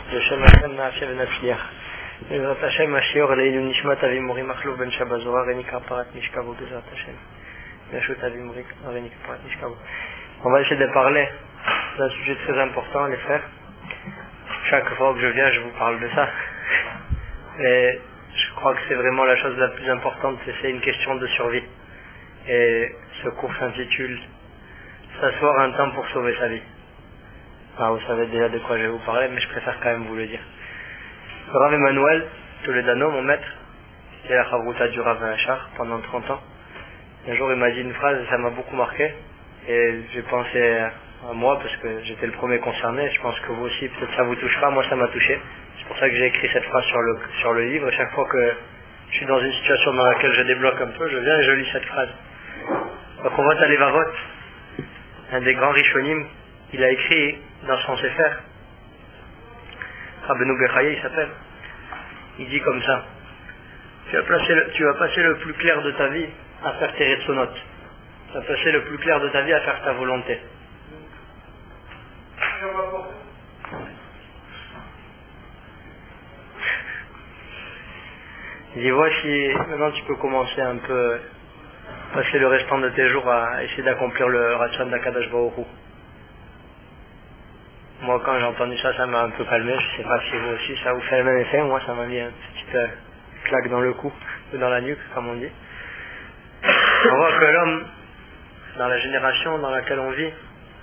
Hashem Hashem Na'aseh V'Nafliach. Bezrat Hashem Mashiach Leilu Nishmat Avi Mori Machlou Ben Shabazora Renika Parat Mishkavo Bezrat Hashem. Yashut Avi Mori Renika Parat Mishkavo. On va essayer de parler d'un sujet très important, les frères. Chaque fois que je viens, je vous parle de ça. Et je crois que c'est vraiment la chose la plus importante, c'est une question de survie. Et ce cours s'intitule S'asseoir un temps pour sauver sa vie. Alors vous savez déjà de quoi je vais vous parler, mais je préfère quand même vous le dire. Le Rav Emmanuel Toledano, mon maître, qui est la Chavruta du Rav Hachar pendant 30 ans. Un jour il m'a dit une phrase et ça m'a beaucoup marqué. Et j'ai pensé à moi parce que j'étais le premier concerné. Je pense que vous aussi, peut-être ça vous touchera, moi ça m'a touché. C'est pour ça que j'ai écrit cette phrase sur le livre. Chaque fois que je suis dans une situation dans laquelle je débloque un peu, je viens et je lis cette phrase. Donc on vote à l'Evavot, un des grands Rishonim, il a écrit dans son Sefer, Rabbeinu Bechaye il s'appelle, il dit comme ça: tu vas passer le plus clair de ta vie à faire tes retsonot. Tu vas passer le plus clair de ta vie à faire ta volonté. Il dit voici, maintenant tu peux commencer un peu, passer le restant de tes jours à essayer d'accomplir le Rachan d'Akadosh Baruch Hu. Moi quand j'ai entendu ça, ça m'a un peu calmé. Je sais pas si vous aussi ça vous fait le même effet. Moi ça m'a mis une petite claque dans le cou, ou dans la nuque comme on dit. On voit que l'homme, dans la génération dans laquelle on vit,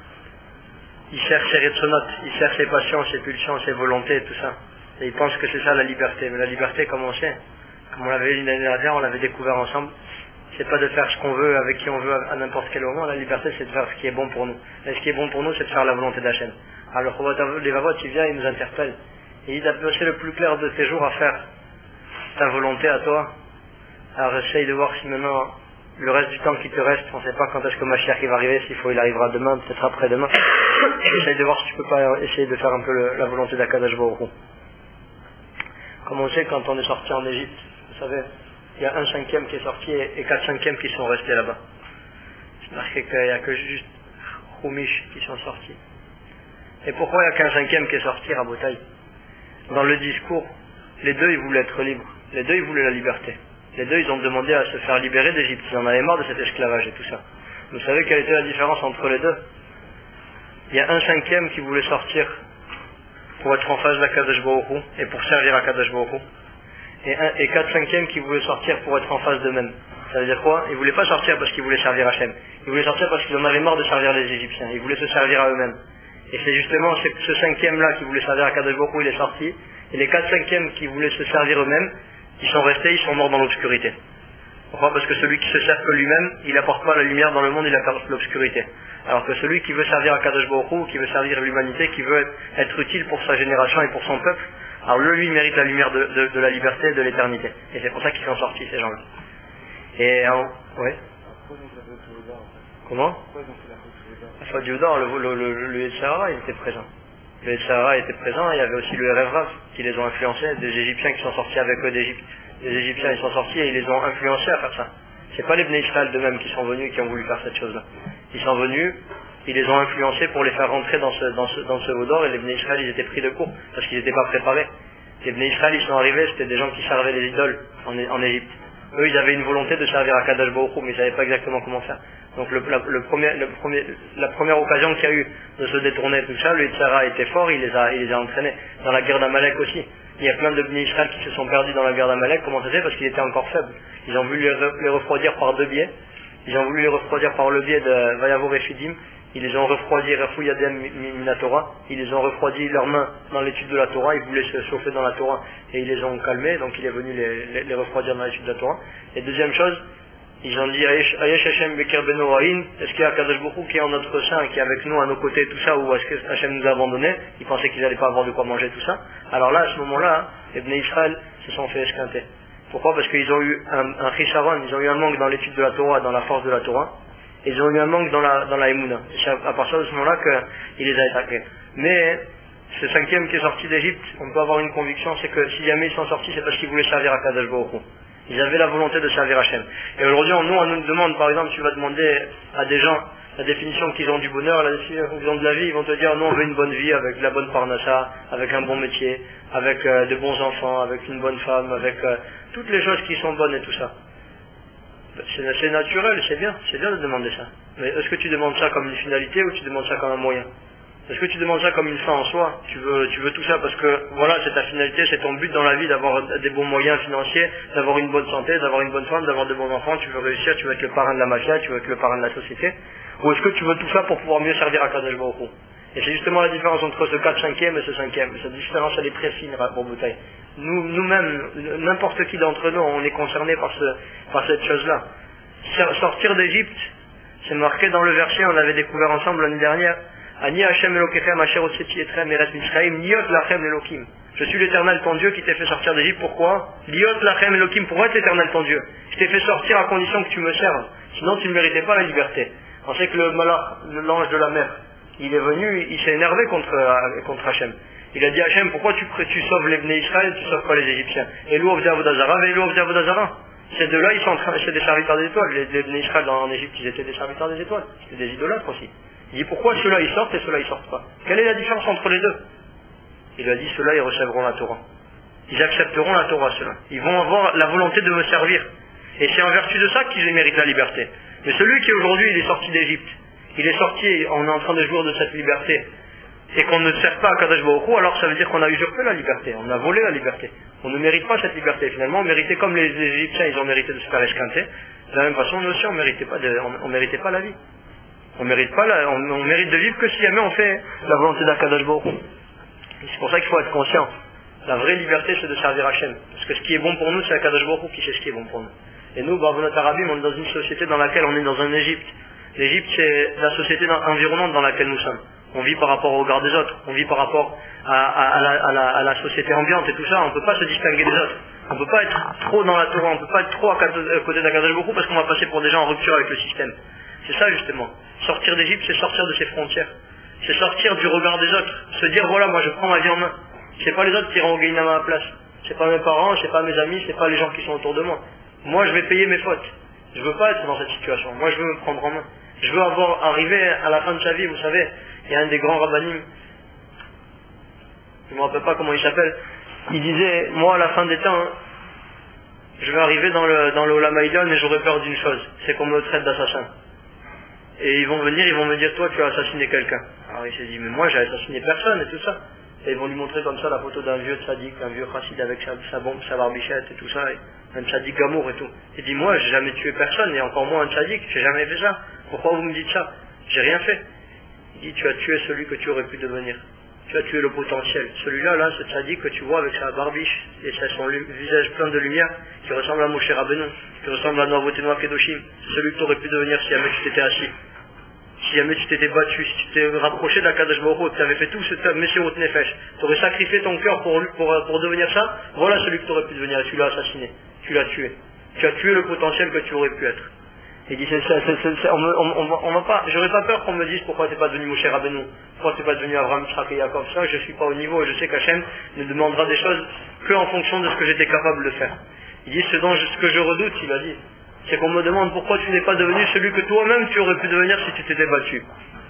il cherche ses retsonotes, il cherche ses passions, ses pulsions, ses volontés et tout ça. Et il pense que c'est ça la liberté. Mais la liberté, comme on sait, comme on l'avait vu l'année dernière, on l'avait découvert ensemble, c'est pas de faire ce qu'on veut, avec qui on veut, à n'importe quel moment. La liberté, c'est de faire ce qui est bon pour nous. Et ce qui est bon pour nous, c'est de faire la volonté d'Hachem. Alors, les Vavot, il vient, il nous interpelle. Il dit, t'as passé le plus clair de tes jours à faire ta volonté à toi. Alors, essaye de voir si maintenant, le reste du temps qui te reste, on sait pas quand est-ce que Mashiach va arriver, s'il faut, il arrivera demain, peut-être après-demain. Essaye de voir si tu peux pas essayer de faire un peu la volonté d'Akadosh Baruch Hu. Comme on sait, quand on est sorti en Égypte, vous savez, il y a 1/5 qui est sorti et 4/5 qui sont restés là-bas. C'est marqué qu'il n'y a que juste Chumish qui sont sortis. Et pourquoi il n'y a qu'un 5e qui est sorti, Rabotai? Dans le discours, les deux ils voulaient être libres. Les deux ils voulaient la liberté. Les deux ils ont demandé à se faire libérer d'Égypte. Ils en avaient marre de cet esclavage et tout ça. Vous savez quelle était la différence entre les deux? Il y a 1/5 qui voulait sortir pour être en face d'Akadosh Baruch Hu et pour servir Akadosh Baruch Hu. Et 4/5 qui voulaient sortir pour être en face d'eux-mêmes. Ça veut dire quoi? Ils ne voulaient pas sortir parce qu'ils voulaient servir Hachem. Ils voulaient sortir parce qu'ils en avaient marre de servir les Égyptiens. Ils voulaient se servir à eux-mêmes. Et c'est justement ce 5e-là qui voulait servir Akadosh Baruch Hu, il est sorti. Et les 4/5 qui voulaient se servir eux-mêmes, ils sont restés, ils sont morts dans l'obscurité. Pourquoi? Parce que celui qui se sert que lui-même, il n'apporte pas la lumière dans le monde, il apporte l'obscurité. Alors que celui qui veut servir Akadosh Baruch Hu, qui veut servir l'humanité, qui veut être utile pour sa génération et pour son peuple, alors lui mérite la lumière de la liberté et de l'éternité. Et c'est pour ça qu'ils sont sortis, ces gens-là. Et ouais. Comment? La faute du Houdan, le Yetzirah, il était présent. Le Yetzirah était présent, il y avait aussi le Erev Rav qui les ont influencés, des Égyptiens qui sont sortis avec eux d'Égypte. Les Égyptiens ils sont sortis et ils les ont influencés à faire ça. C'est pas les Bnei Israël d'eux-mêmes qui sont venus et qui ont voulu faire cette chose-là. Ils sont venus, ils les ont influencés pour les faire rentrer dans ce Vaudor, et les Bnei Israël ils étaient pris de court parce qu'ils n'étaient pas préparés. Les Bnei Israël ils sont arrivés, c'était des gens qui servaient les idoles en Égypte. Eux ils avaient une volonté de servir à Kadosh Baruch Hu, mais ils savaient pas exactement comment faire. Donc la première occasion qu'il y a eu de se détourner tout ça, le Yetzirah était fort, il les a entraînés. Dans la guerre d'Amalek aussi, il y a plein de Bnei Israël qui se sont perdus dans la guerre d'Amalek. Comment ça se fait? Parce qu'ils étaient encore faibles. Ils ont voulu les refroidir par deux biais. Ils ont voulu les refroidir par le biais de Vayavor et Fidim. Ils les ont refroidis Rafuyadem Minatora. Ils les ont refroidis leurs mains dans l'étude de la Torah. Ils voulaient se chauffer dans la Torah et ils les ont calmés. Donc il est venu les refroidir dans l'étude de la Torah. Et deuxième chose, ils ont dit Ayesh Hashem Beker Beno Ra'in, est-ce qu'il y a Kadosh Baruch Hu qui est en notre sein, qui est avec nous à nos côtés, tout ça, ou est-ce que Hashem nous a abandonnés? Ils pensaient qu'ils n'allaient pas avoir de quoi manger, tout ça. Alors là, à ce moment-là, les Bnei Israël se sont fait esquinter. Pourquoi? Parce qu'ils ont eu un chisaron, ils ont eu un manque dans l'étude de la Torah, dans la force de la Torah, et ils ont eu un manque dans la Emouna. Et c'est à partir de ce moment-là qu'il les a attaqués. Mais ce 5e qui est sorti d'Égypte, on peut avoir une conviction, c'est que si jamais ils sont sortis, c'est parce qu'ils voulaient servir à Kadosh Baruch Hu. Ils avaient la volonté de servir Hachem. Et aujourd'hui, on nous demande, par exemple, tu vas demander à des gens, la définition qu'ils ont du bonheur, la définition qu'ils ont de la vie, ils vont te dire, non, on veut une bonne vie avec de la bonne parnassa, avec un bon métier, avec de bons enfants, avec une bonne femme, avec toutes les choses qui sont bonnes et tout ça. C'est naturel, c'est bien de demander ça. Mais est-ce que tu demandes ça comme une finalité ou tu demandes ça comme un moyen? Est-ce que tu demandes ça comme une fin en soi? Tu veux tout ça parce que voilà, c'est ta finalité, c'est ton but dans la vie d'avoir des bons moyens financiers, d'avoir une bonne santé, d'avoir une bonne femme, d'avoir de bons enfants, tu veux réussir, tu veux être le parrain de la mafia, tu veux être le parrain de la société? Ou est-ce que tu veux tout ça pour pouvoir mieux servir à Kadosh Baruch Hu? Et c'est justement la différence entre ce 4/5e et ce 5e. Cette différence, elle est très fine, pour Boutaï. Nous-mêmes, n'importe qui d'entre nous, on est concerné par cette chose-là. Sortir d'Égypte, c'est marqué dans le verset, on l'avait découvert ensemble l'année dernière. Ani Hashem Elokechem Asher Hotzeti Etrem Eretz Mitzrayim Liot Lachem Elokim. Je suis l'Éternel ton Dieu qui t'ai fait sortir d'Égypte. Pourquoi? Liot Lachem Elokim. Pourquoi être l'Éternel ton Dieu? Je t'ai fait sortir à condition que tu me serves. Sinon tu ne méritais pas la liberté. On sait que le malach, l'ange de la mer, il est venu, il s'est énervé contre Hachem. Il a dit Hachem, pourquoi tu sauves les Bnei Israël, tu sauves pas les Égyptiens? Et l'eau Ovda Avodazara, et l'eau Ovda Avodazara. Ces deux-là, ils sont en train, c'est des serviteurs des étoiles. Les Bnei Israël en Égypte, ils étaient des serviteurs des étoiles. C'était des idolâtres aussi. Il dit pourquoi ceux-là ils sortent et ceux-là ils sortent pas? Quelle est la différence entre les deux? Il lui a dit ceux-là ils recevront la Torah. Ils accepteront la Torah, ceux-là. Ils vont avoir la volonté de me servir. Et c'est en vertu de ça qu'ils méritent la liberté. Mais celui qui aujourd'hui il est sorti d'Égypte, il est sorti, on est en train de jouir de cette liberté, et qu'on ne sert pas à Kadosh Baruch Hu, alors ça veut dire qu'on a usurpé la liberté, on a volé la liberté. On ne mérite pas cette liberté. Finalement, on méritait comme les Égyptiens, ils ont mérité de se faire esquinter. De la même façon, nous aussi, on méritait pas la vie. On mérite de vivre que si jamais on fait la volonté d'Akadosh Baruch Hu. C'est pour ça qu'il faut être conscient. La vraie liberté, c'est de servir Hachem. Parce que ce qui est bon pour nous, c'est Akadosh Baruch Hu qui sait ce qui est bon pour nous. Et nous, Bavonot Arabim, on est dans une société dans laquelle on est dans un Égypte. L'Égypte, c'est la société environnante dans laquelle nous sommes. On vit par rapport au regard des autres. On vit par rapport à la société ambiante et tout ça. On ne peut pas se distinguer des autres. On ne peut pas être trop dans la Torah. On ne peut pas être trop à côté d'Akadosh Baruch Hu parce qu'on va passer pour des gens en rupture avec le système. C'est ça justement. Sortir d'Égypte, c'est sortir de ses frontières. C'est sortir du regard des autres. Se dire voilà, moi je prends ma vie en main. C'est pas les autres qui iront au Guéinama à ma place. C'est pas mes parents, c'est pas mes amis, c'est pas les gens qui sont autour de moi. Moi je vais payer mes fautes. Je veux pas être dans cette situation. Moi je veux me prendre en main. Je veux arriver à la fin de sa vie, vous savez, il y a un des grands rabbanim, je ne me rappelle pas comment il s'appelle, il disait, moi à la fin des temps, je vais arriver dans le Olam Haïlion et j'aurai peur d'une chose, c'est qu'on me traite d'assassin. Et ils vont me dire, toi tu as assassiné quelqu'un. Alors il s'est dit, mais moi j'ai assassiné personne et tout ça. Et ils vont lui montrer comme ça la photo d'un vieux tzaddik, un vieux chassid avec sa bombe, sa barbichette et tout ça, et un tzaddik gamour et tout. Il dit, moi j'ai jamais tué personne, et encore moins un tzaddik, j'ai jamais fait ça. Pourquoi vous me dites ça? J'ai rien fait. Il dit, tu as tué celui que tu aurais pu devenir. Tu as tué le potentiel. Celui-là, ce tzaddik que tu vois avec sa barbiche et son visage plein de lumière, qui ressemble à Moshe Rabbeinu, qui ressemble à Noavotenoa Kedoshim, c'est celui que tu aurais pu devenir si jamais tu t'étais assis. Si jamais tu t'étais battu, si tu t'es rapproché de la Kadosh Baruch Hu, tu avais fait tout ce Messirut Nefesh, tu aurais sacrifié ton cœur pour devenir ça, voilà celui que tu aurais pu devenir, et tu l'as assassiné, tu l'as tué. Tu as tué le potentiel que tu aurais pu être. Il dit, on va pas, j'aurais pas peur qu'on me dise pourquoi t'es pas devenu Moshe Rabbeinu, pourquoi t'es pas devenu Abraham, Yitzhak et Yaakov, ça, je suis pas au niveau, et je sais qu'Hachem ne demandera des choses que en fonction de ce que j'étais capable de faire. Il dit, ce que je redoute, il a dit, c'est qu'on me demande pourquoi tu n'es pas devenu celui que toi-même tu aurais pu devenir si tu t'étais battu.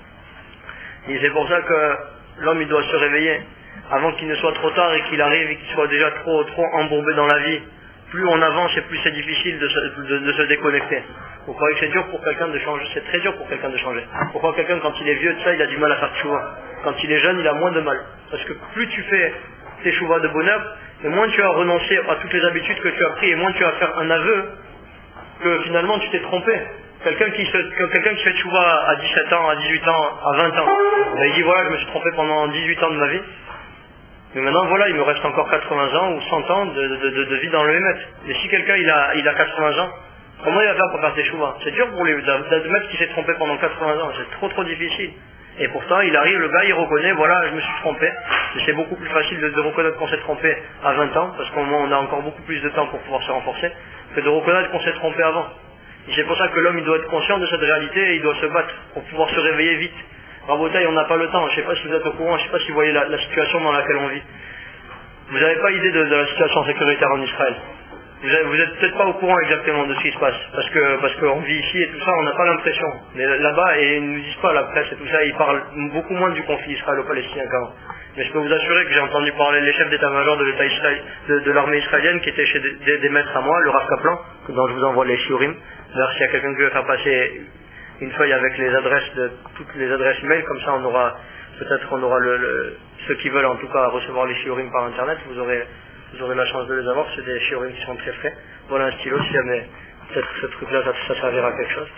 Et c'est pour ça que l'homme il doit se réveiller avant qu'il ne soit trop tard et qu'il arrive et qu'il soit déjà trop embourbé dans la vie. Plus on avance et plus c'est difficile de se déconnecter. Vous croyez que c'est dur pour quelqu'un de changer? C'est très dur pour quelqu'un de changer. Pourquoi quelqu'un quand il est vieux de ça il a du mal à faire tchouva? Quand il est jeune il a moins de mal. Parce que plus tu fais tes tchouva de bonheur, et moins tu as renoncé à toutes les habitudes que tu as prises et moins tu vas faire un aveu que finalement tu t'es trompé. Quelqu'un qui fait tchouva à 17 ans, à 18 ans, à 20 ans, il dit voilà je me suis trompé pendant 18 ans de ma vie, mais maintenant voilà il me reste encore 80 ans ou 100 ans de vie dans le Hémet. Mais si quelqu'un il a 80 ans, comment il va faire pour faire ses tchouva? C'est dur pour lui, le mec qui s'est trompé pendant 80 ans, c'est trop difficile. Et pourtant il arrive, le gars il reconnaît, voilà je me suis trompé. Et c'est beaucoup plus facile de reconnaître qu'on s'est trompé à 20 ans, parce qu'on a encore beaucoup plus de temps pour pouvoir se renforcer, que de reconnaître qu'on s'est trompé avant. Et c'est pour ça que l'homme il doit être conscient de cette réalité et il doit se battre pour pouvoir se réveiller vite. Rabotaï, on n'a pas le temps, je ne sais pas si vous êtes au courant, je ne sais pas si vous voyez la situation dans laquelle on vit. Vous n'avez pas idée de la situation sécuritaire en Israël. Vous êtes peut-être pas au courant exactement de ce qui se passe, parce qu'on vit ici et tout ça, on n'a pas l'impression. Mais là-bas, et ils ne nous disent pas, la presse et tout ça, ils parlent beaucoup moins du conflit israélo-palestinien qu'avant. Mais je peux vous assurer que j'ai entendu parler les chefs d'état-major de l'armée israélienne qui étaient chez des maîtres à moi, le Rav Kaplan, dont je vous envoie les shiurim. D'ailleurs, s'il y a quelqu'un qui veut faire passer une feuille avec les adresses toutes les adresses email, comme ça on aura ceux qui veulent en tout cas recevoir les shiurim par internet, vous aurez la chance de les avoir, c'est des shiurim qui sont très frais. Voilà un stylo, si jamais peut-être ce truc-là, ça servira à quelque chose.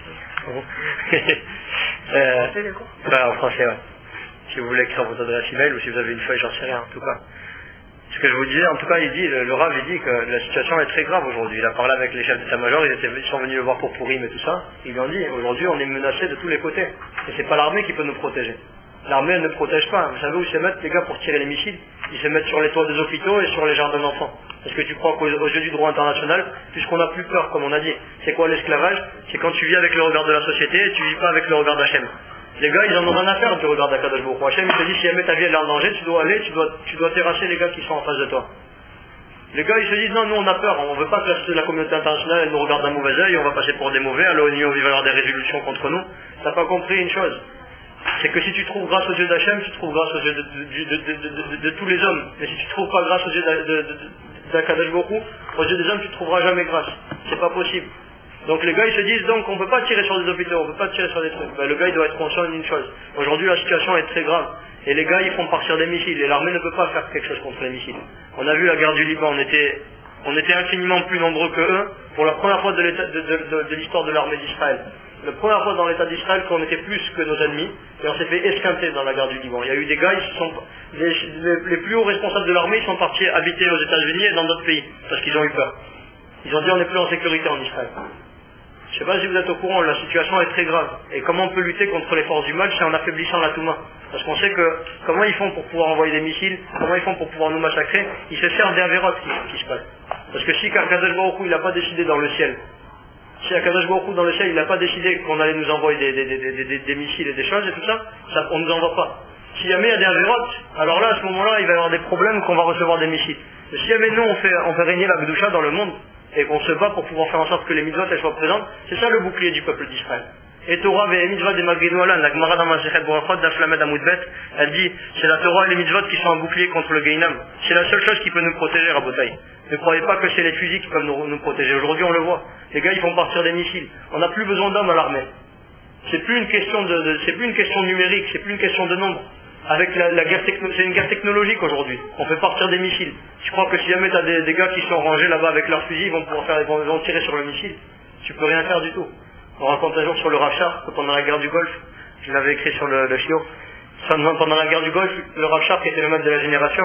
En français, ouais. Si vous voulez écrire votre adresse email ou si vous avez une feuille, j'en sais rien en tout cas. Ce que je vous disais, en tout cas, le Rav il dit que la situation est très grave aujourd'hui. Il a parlé avec les chefs d'état-major, ils sont venus le voir pour Pourim et tout ça. Ils lui ont dit, aujourd'hui on est menacé de tous les côtés. Et c'est pas l'armée qui peut nous protéger. L'armée elle ne protège pas. Vous savez où ils se mettent les gars pour tirer les missiles? Ils se mettent sur les toits des hôpitaux et sur les jardins d'enfants. Est-ce que tu crois qu'aux yeux du droit international, puisqu'on n'a plus peur, comme on a dit, c'est quoi l'esclavage? C'est quand tu vis avec le regard de la société et tu vis pas avec le regard d'Hachem. Les gars, ils en ont rien à faire du regard d'Akadosh Baruch Hu. Hachem, il te dit, si jamais ta vie elle est en danger, tu dois aller, tu dois terrasser les gars qui sont en face de toi. Les gars, ils se disent, non, nous on a peur, on veut pas que la communauté internationale elle nous regarde d'un mauvais œil, on va passer pour des mauvais, à l'ONU il va y avoir des résolutions contre nous. T'as pas compris une chose, c'est que si tu trouves grâce aux yeux d'Hachem, tu trouves grâce aux yeux de tous les hommes. Mais si tu trouves pas grâce aux yeux d'Akadosh Baruch Hu, aux yeux des hommes, tu trouveras jamais grâce. C'est pas possible. Donc les gars ils se disent donc on peut pas tirer sur des hôpitaux, on peut pas tirer sur des trucs. Ben, le gars il doit être conscient d'une chose. Aujourd'hui la situation est très grave. Et les gars ils font partir des missiles. Et l'armée ne peut pas faire quelque chose contre les missiles. On a vu la guerre du Liban, on était infiniment plus nombreux que eux pour la première fois de l'histoire de l'armée d'Israël. La première fois dans l'état d'Israël qu'on était plus que nos ennemis. Et on s'est fait esquinter dans la guerre du Liban. Il y a eu des gars, les plus hauts responsables de l'armée ils sont partis habiter aux États-Unis et dans d'autres pays. Parce qu'ils ont eu peur. Ils ont dit on n'est plus en sécurité en Israël. Je ne sais pas si vous êtes au courant, la situation est très grave. Et comment on peut lutter contre les forces du mal, c'est en affaiblissant la Touma. Parce qu'on sait que, comment ils font pour pouvoir envoyer des missiles, comment ils font pour pouvoir nous massacrer, ils se servent des avérotes qui se passent. Parce que si Akadosh Baruch Hu, il n'a pas décidé dans le ciel, si Akadosh Baruch Hu dans le ciel, il n'a pas décidé qu'on allait nous envoyer des missiles et des choses et tout ça, on ne nous envoie pas. Si jamais il y a des avérotes, alors là, à ce moment-là, il va y avoir des problèmes qu'on va recevoir des missiles. Mais si jamais nous, on fait régner la Gdusha dans le monde, et qu'on se bat pour pouvoir faire en sorte que les mitzvot elles soient présentes, c'est ça le bouclier du peuple d'Israël. Et Torah et les mitzvot des Magrinou Alan, la Gemara dans Masechet Borachot d'Aflamed Amoudbet, elle dit, c'est la Torah et les mitzvot qui sont un bouclier contre le Gainam. C'est la seule chose qui peut nous protéger, Rabotai. Ne croyez pas que c'est les fusils qui peuvent nous protéger. Aujourd'hui on le voit. Les gars ils font partir des missiles. On n'a plus besoin d'hommes à l'armée. C'est plus une question c'est plus une question numérique, c'est plus une question de nombre. Avec la guerre c'est une guerre technologique aujourd'hui. On fait partir des missiles. Je crois que si jamais tu as des gars qui sont rangés là-bas avec leurs fusils, ils vont tirer sur le missile. Tu peux rien faire du tout. On raconte un jour sur le Rav Shar, que pendant la guerre du Golfe, je l'avais écrit sur le chiot, pendant la guerre du Golfe, le Rav Shar qui était le maître de la génération,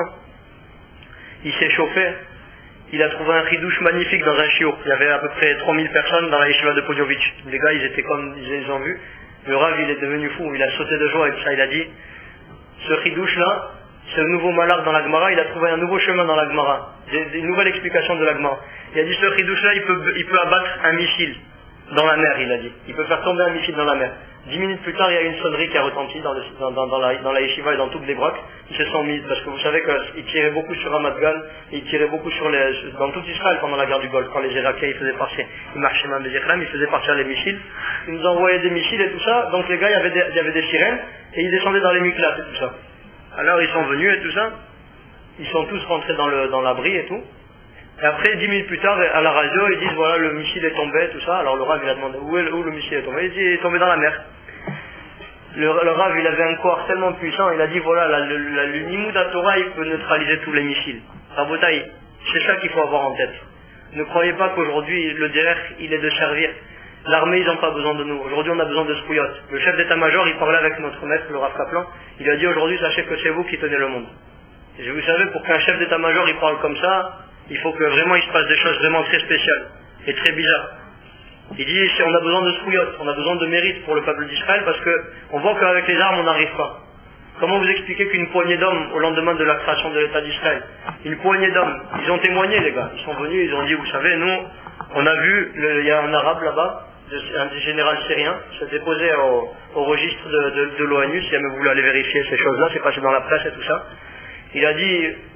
il s'est chauffé, il a trouvé un chidouche magnifique dans un chiot. Il y avait à peu près 3000 personnes dans la yeshiva de Podiovic. Les gars ils étaient comme ils ont vu. Le Rav il est devenu fou, il a sauté de joie et tout ça, il a dit ce chidouche là, ce nouveau malak dans la Gemara, il a trouvé un nouveau chemin dans la Gemara, une nouvelle explication de la Gemara. Il a dit ce chidouche là, il peut abattre un missile dans la mer, il a dit. Il peut faire tomber un missile dans la mer. 10 minutes plus tard, il y a une sonnerie qui a retenti dans la yeshiva et dans toutes les brocs. Ils se sont mis, parce que vous savez qu'ils tiraient beaucoup sur Ramat Gan, ils tiraient beaucoup dans tout Israël pendant la guerre du Golfe, quand les Irakiens ils faisaient partir, ils marchaient même des Yechlam, ils faisaient partir les missiles. Ils nous envoyaient des missiles et tout ça, donc les gars, il y avait des sirènes, et ils descendaient dans les miklats et tout ça. Alors ils sont venus et tout ça, ils sont tous rentrés dans l'abri et tout. Et après, 10 minutes plus tard, à la radio, ils disent voilà, le missile est tombé, tout ça. Alors le Rav, il a demandé où le missile est tombé. Il dit il est tombé dans la mer. Le Rav, il avait un corps tellement puissant, il a dit voilà, le Limoud à Torah, il peut neutraliser tous les missiles. Rabotaï, c'est ça qu'il faut avoir en tête. Ne croyez pas qu'aujourd'hui, le derrière, il est de servir. L'armée, ils n'ont pas besoin de nous. Aujourd'hui, on a besoin de Sprouyot. Le chef d'état-major, il parlait avec notre maître, le Rav Kaplan. Il a dit aujourd'hui, sachez que c'est vous qui tenez le monde. Et vous savez, pour qu'un chef d'état-major, il parle comme ça, il faut que vraiment il se passe des choses vraiment très spéciales et très bizarres. Il dit on a besoin de Sprouyot, on a besoin de mérite pour le peuple d'Israël parce qu'on voit qu'avec les armes on n'arrive pas. Comment vous expliquez qu'une poignée d'hommes au lendemain de la création de l'État d'Israël, une poignée d'hommes, ils ont témoigné les gars, ils sont venus, ils ont dit vous savez nous on a vu, il y a un arabe là-bas, un général syrien, s'est déposé au registre de l'ONU, si jamais vous voulez aller vérifier ces choses-là, c'est passé dans la presse et tout ça. Il a dit,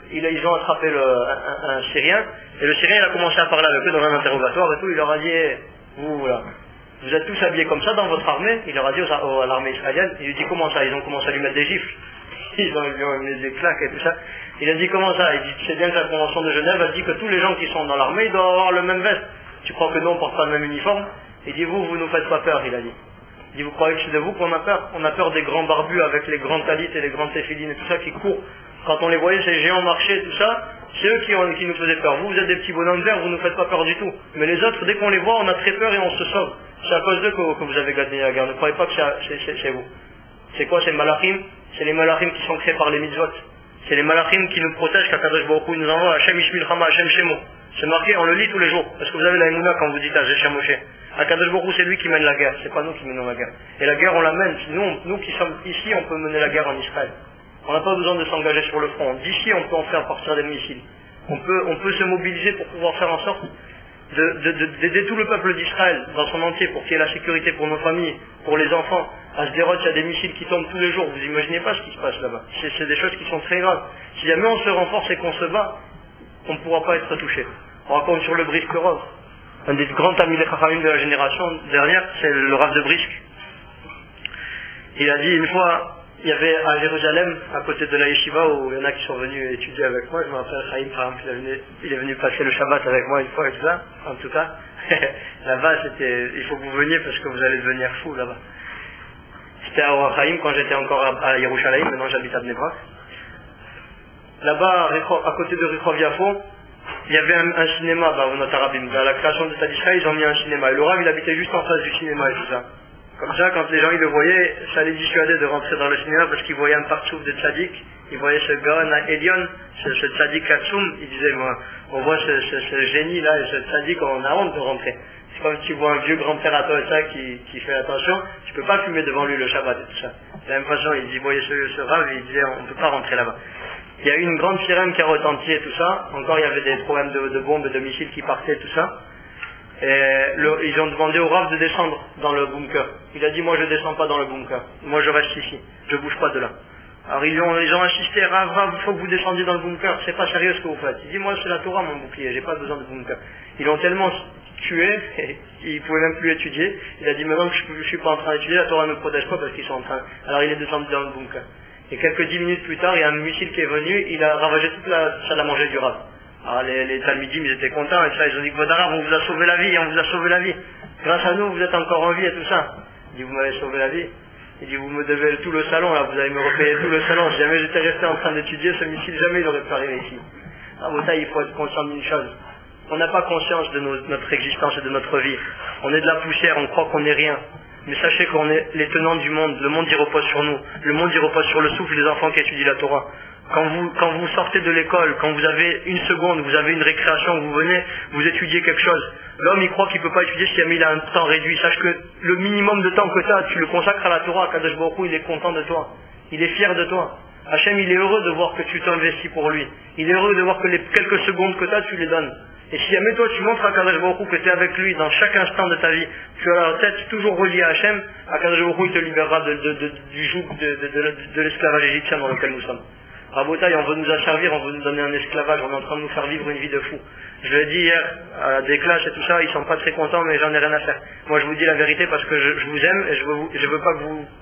ils ont attrapé un Syrien, et le Syrien il a commencé à parler avec eux dans un interrogatoire et tout, il leur a dit vous là, vous êtes tous habillés comme ça dans votre armée, il leur a dit à l'armée israélienne, il lui dit comment ça, ils ont commencé à lui mettre des gifles, ils ont mis des claques et tout ça, il a dit comment ça, il dit c'est bien que la convention de Genève a dit que tous les gens qui sont dans l'armée ils doivent avoir le même veste, tu crois que nous on porte pas le même uniforme? Il dit vous nous faites pas peur, il a dit. Il dit vous croyez que c'est de vous qu'on a peur? On a peur des grands barbus avec les grands talis et les grandes téphilines et tout ça qui courent. Quand on les voyait, ces géants marcher, tout ça, c'est eux qui nous faisaient peur. Vous êtes des petits bonhommes verts, vous nous faites pas peur du tout. Mais les autres, dès qu'on les voit, on a très peur et on se sauve. C'est à cause d'eux que vous avez gagné la guerre. Ne croyez pas que c'est vous. C'est quoi ces malachim? C'est les malachim qui sont créés par les mitzvot. C'est les malachim qui nous protègent qu'Akadosh Baruch Hu nous envoie Hashem Ishmil Chama, Hashem Shemo. C'est marqué, on le lit tous les jours. Parce que vous avez la Emouna quand vous dites à Hashem Moshe. Akadosh Baruch Hu, c'est lui qui mène la guerre, c'est pas nous qui menons la guerre. Et la guerre, on la mène. Nous qui sommes ici, on peut mener la guerre en Israël. On n'a pas besoin de s'engager sur le front. D'ici, on peut en faire partir des missiles. On peut se mobiliser pour pouvoir faire en sorte d'aider tout le peuple d'Israël dans son entier pour qu'il y ait la sécurité pour nos familles, pour les enfants. À Sderot, il y a des missiles qui tombent tous les jours. Vous imaginez pas ce qui se passe là-bas. C'est des choses qui sont très graves. Si jamais on se renforce et qu'on se bat, on ne pourra pas être touché. On raconte sur le Brisk Rov. Un des grands Talmidei Chachamim de la génération dernière, c'est le Rav de Brisk. Il a dit une fois, il y avait à Jérusalem, à côté de la yeshiva, où il y en a qui sont venus étudier avec moi. Je me rappelle, Chaim, par exemple, il est venu passer le Shabbat avec moi une fois et tout ça. En tout cas, là-bas, il faut que vous veniez parce que vous allez devenir fou là-bas. C'était à Chaim quand j'étais encore à Yerushalayim, maintenant j'habite à Bnei Brak. Là-bas, à côté de Rehov Yafo, il y avait un cinéma, notre Arabim. Dans la création de Stade Israël, ils ont mis un cinéma. Et le Rav, il habitait juste en face du cinéma et tout ça. Comme ça, quand les gens ils le voyaient, ça les dissuadait de rentrer dans le cinéma parce qu'ils voyaient un partsouf de tzaddik, ils voyaient ce Gaon à Elion, ce tzaddik Katsoum, ils disaient, on voit ce génie là, et ce tzaddik, on a honte de rentrer. C'est comme si tu vois un vieux grand-père à toi et ça qui fait attention, tu peux pas fumer devant lui le Shabbat et tout ça. De la même façon, ils voyaient ce Rav et ils disaient, on peut pas rentrer là-bas. Il y a eu une grande sirène qui a retenti et tout ça, encore il y avait des problèmes de bombes et de missiles qui partaient et tout ça. Et ils ont demandé au Rav de descendre dans le bunker. Il a dit moi je descends pas dans le bunker, moi je reste ici, je bouge pas de là. Alors ils ont insisté, Rav, il faut que vous descendiez dans le bunker, c'est pas sérieux ce que vous faites. Il dit moi c'est la Torah mon bouclier, j'ai pas besoin de bunker. Ils l'ont tellement tué, ils pouvaient même plus étudier. Il a dit maintenant que je suis pas en train d'étudier, la Torah ne me protège pas parce qu'ils sont en train. Alors il est descendu dans le bunker. Et quelques 10 minutes plus tard, il y a un missile qui est venu, il a ravagé toute la salle à manger du Rav. Alors les Talmidim, ils étaient contents et ça, ils ont dit Kvodarav, on vous a sauvé la vie, on vous a sauvé la vie. Grâce à nous, vous êtes encore en vie et tout ça. Il dit, vous m'avez sauvé la vie. Il dit, vous me devez tout le salon, là, vous allez me repayer tout le salon. Si jamais j'étais resté en train d'étudier ce missile, jamais il n'aurait pu arriver ici. Ah, bon, ça, il faut être conscient d'une chose. On n'a pas conscience de notre existence et de notre vie. On est de la poussière, on croit qu'on n'est rien. Mais sachez qu'on est les tenants du monde. Le monde y repose sur nous. Le monde y repose sur le souffle des enfants qui étudient la Torah. Quand vous sortez de l'école, quand vous avez une seconde, vous avez une récréation, vous venez, vous étudiez quelque chose. L'homme, il croit qu'il ne peut pas étudier si il a un temps réduit. Sache que le minimum de temps que tu as, tu le consacres à la Torah. Kadosh Baruch Hu, il est content de toi. Il est fier de toi. Hachem, il est heureux de voir que tu t'investis pour lui. Il est heureux de voir que les quelques secondes que tu as, tu les donnes. Et si jamais toi tu montres à Kadosh Baruch Hu que tu es avec lui dans chaque instant de ta vie, tu as la tête toujours reliée à Hachem, Kadosh Baruch Hu, il te libérera du joug de l'esclavage égyptien dans lequel nous sommes. Rabotaï, on veut nous asservir, on veut nous donner un esclavage, on est en train de nous faire vivre une vie de fou. Je l'ai dit hier à des classes et tout ça, ils sont pas très contents, mais j'en ai rien à faire. Moi je vous dis la vérité parce que je vous aime et je veux pas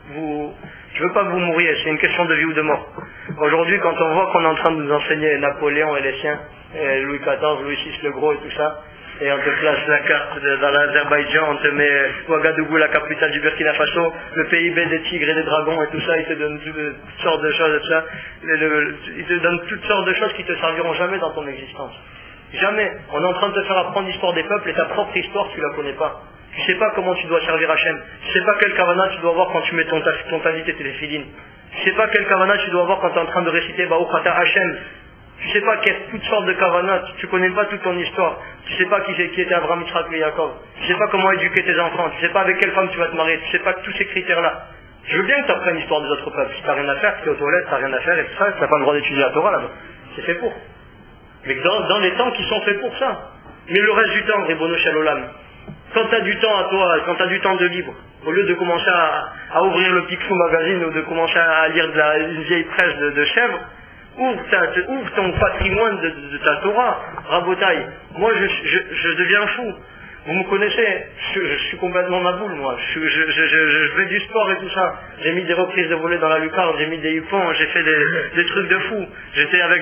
que vous mouriez, c'est une question de vie ou de mort. Aujourd'hui, quand on voit qu'on est en train de nous enseigner Napoléon et les siens, et Louis XIV, Louis VI le Gros et tout ça, et on te place la carte dans l'Azerbaïdjan, on te met Ouagadougou, la capitale du Burkina Faso, le PIB des tigres et des dragons et tout ça, ils te donnent toutes sortes de choses et tout ça. Ils te donnent toutes sortes de choses qui te serviront jamais dans ton existence. Jamais. On est en train de te faire apprendre l'histoire des peuples et ta propre histoire, tu la connais pas. Tu sais pas comment tu dois servir Hachem. Tu sais pas quel kavana tu dois avoir quand tu mets ton talit et tes téléphilines. Tu sais pas quel kavana tu dois avoir quand tu es en train de réciter Baruch Ata Hachem. Tu sais pas qu'il y a toutes sortes de kavanat, tu connais pas toute ton histoire, tu sais pas qui était Abraham, Yitzhak et Yaakov, tu sais pas comment éduquer tes enfants, tu sais pas avec quelle femme tu vas te marier, tu sais pas tous ces critères-là. Je veux bien que tu apprennes l'histoire des autres peuples, si t'as rien à faire, tu es aux toilettes, t'as rien à faire et tout ça, t'as pas le droit d'étudier la Torah là-bas. C'est fait pour. Mais dans les temps qui sont faits pour ça. Mais le reste du temps, Ribono Shel Olam, quand t'as du temps à toi, quand t'as du temps de libre, au lieu de commencer à ouvrir le Picsou magazine ou de commencer à lire une vieille presse de chèvres, Ouvre ton patrimoine de ta Torah, Rabotaï. Moi, je deviens fou. Vous me connaissez, je suis complètement ma boule, moi. Je fais du sport et tout ça. J'ai mis des reprises de volée dans la lucarne, j'ai mis des hippons, j'ai fait des trucs de fou. J'étais avec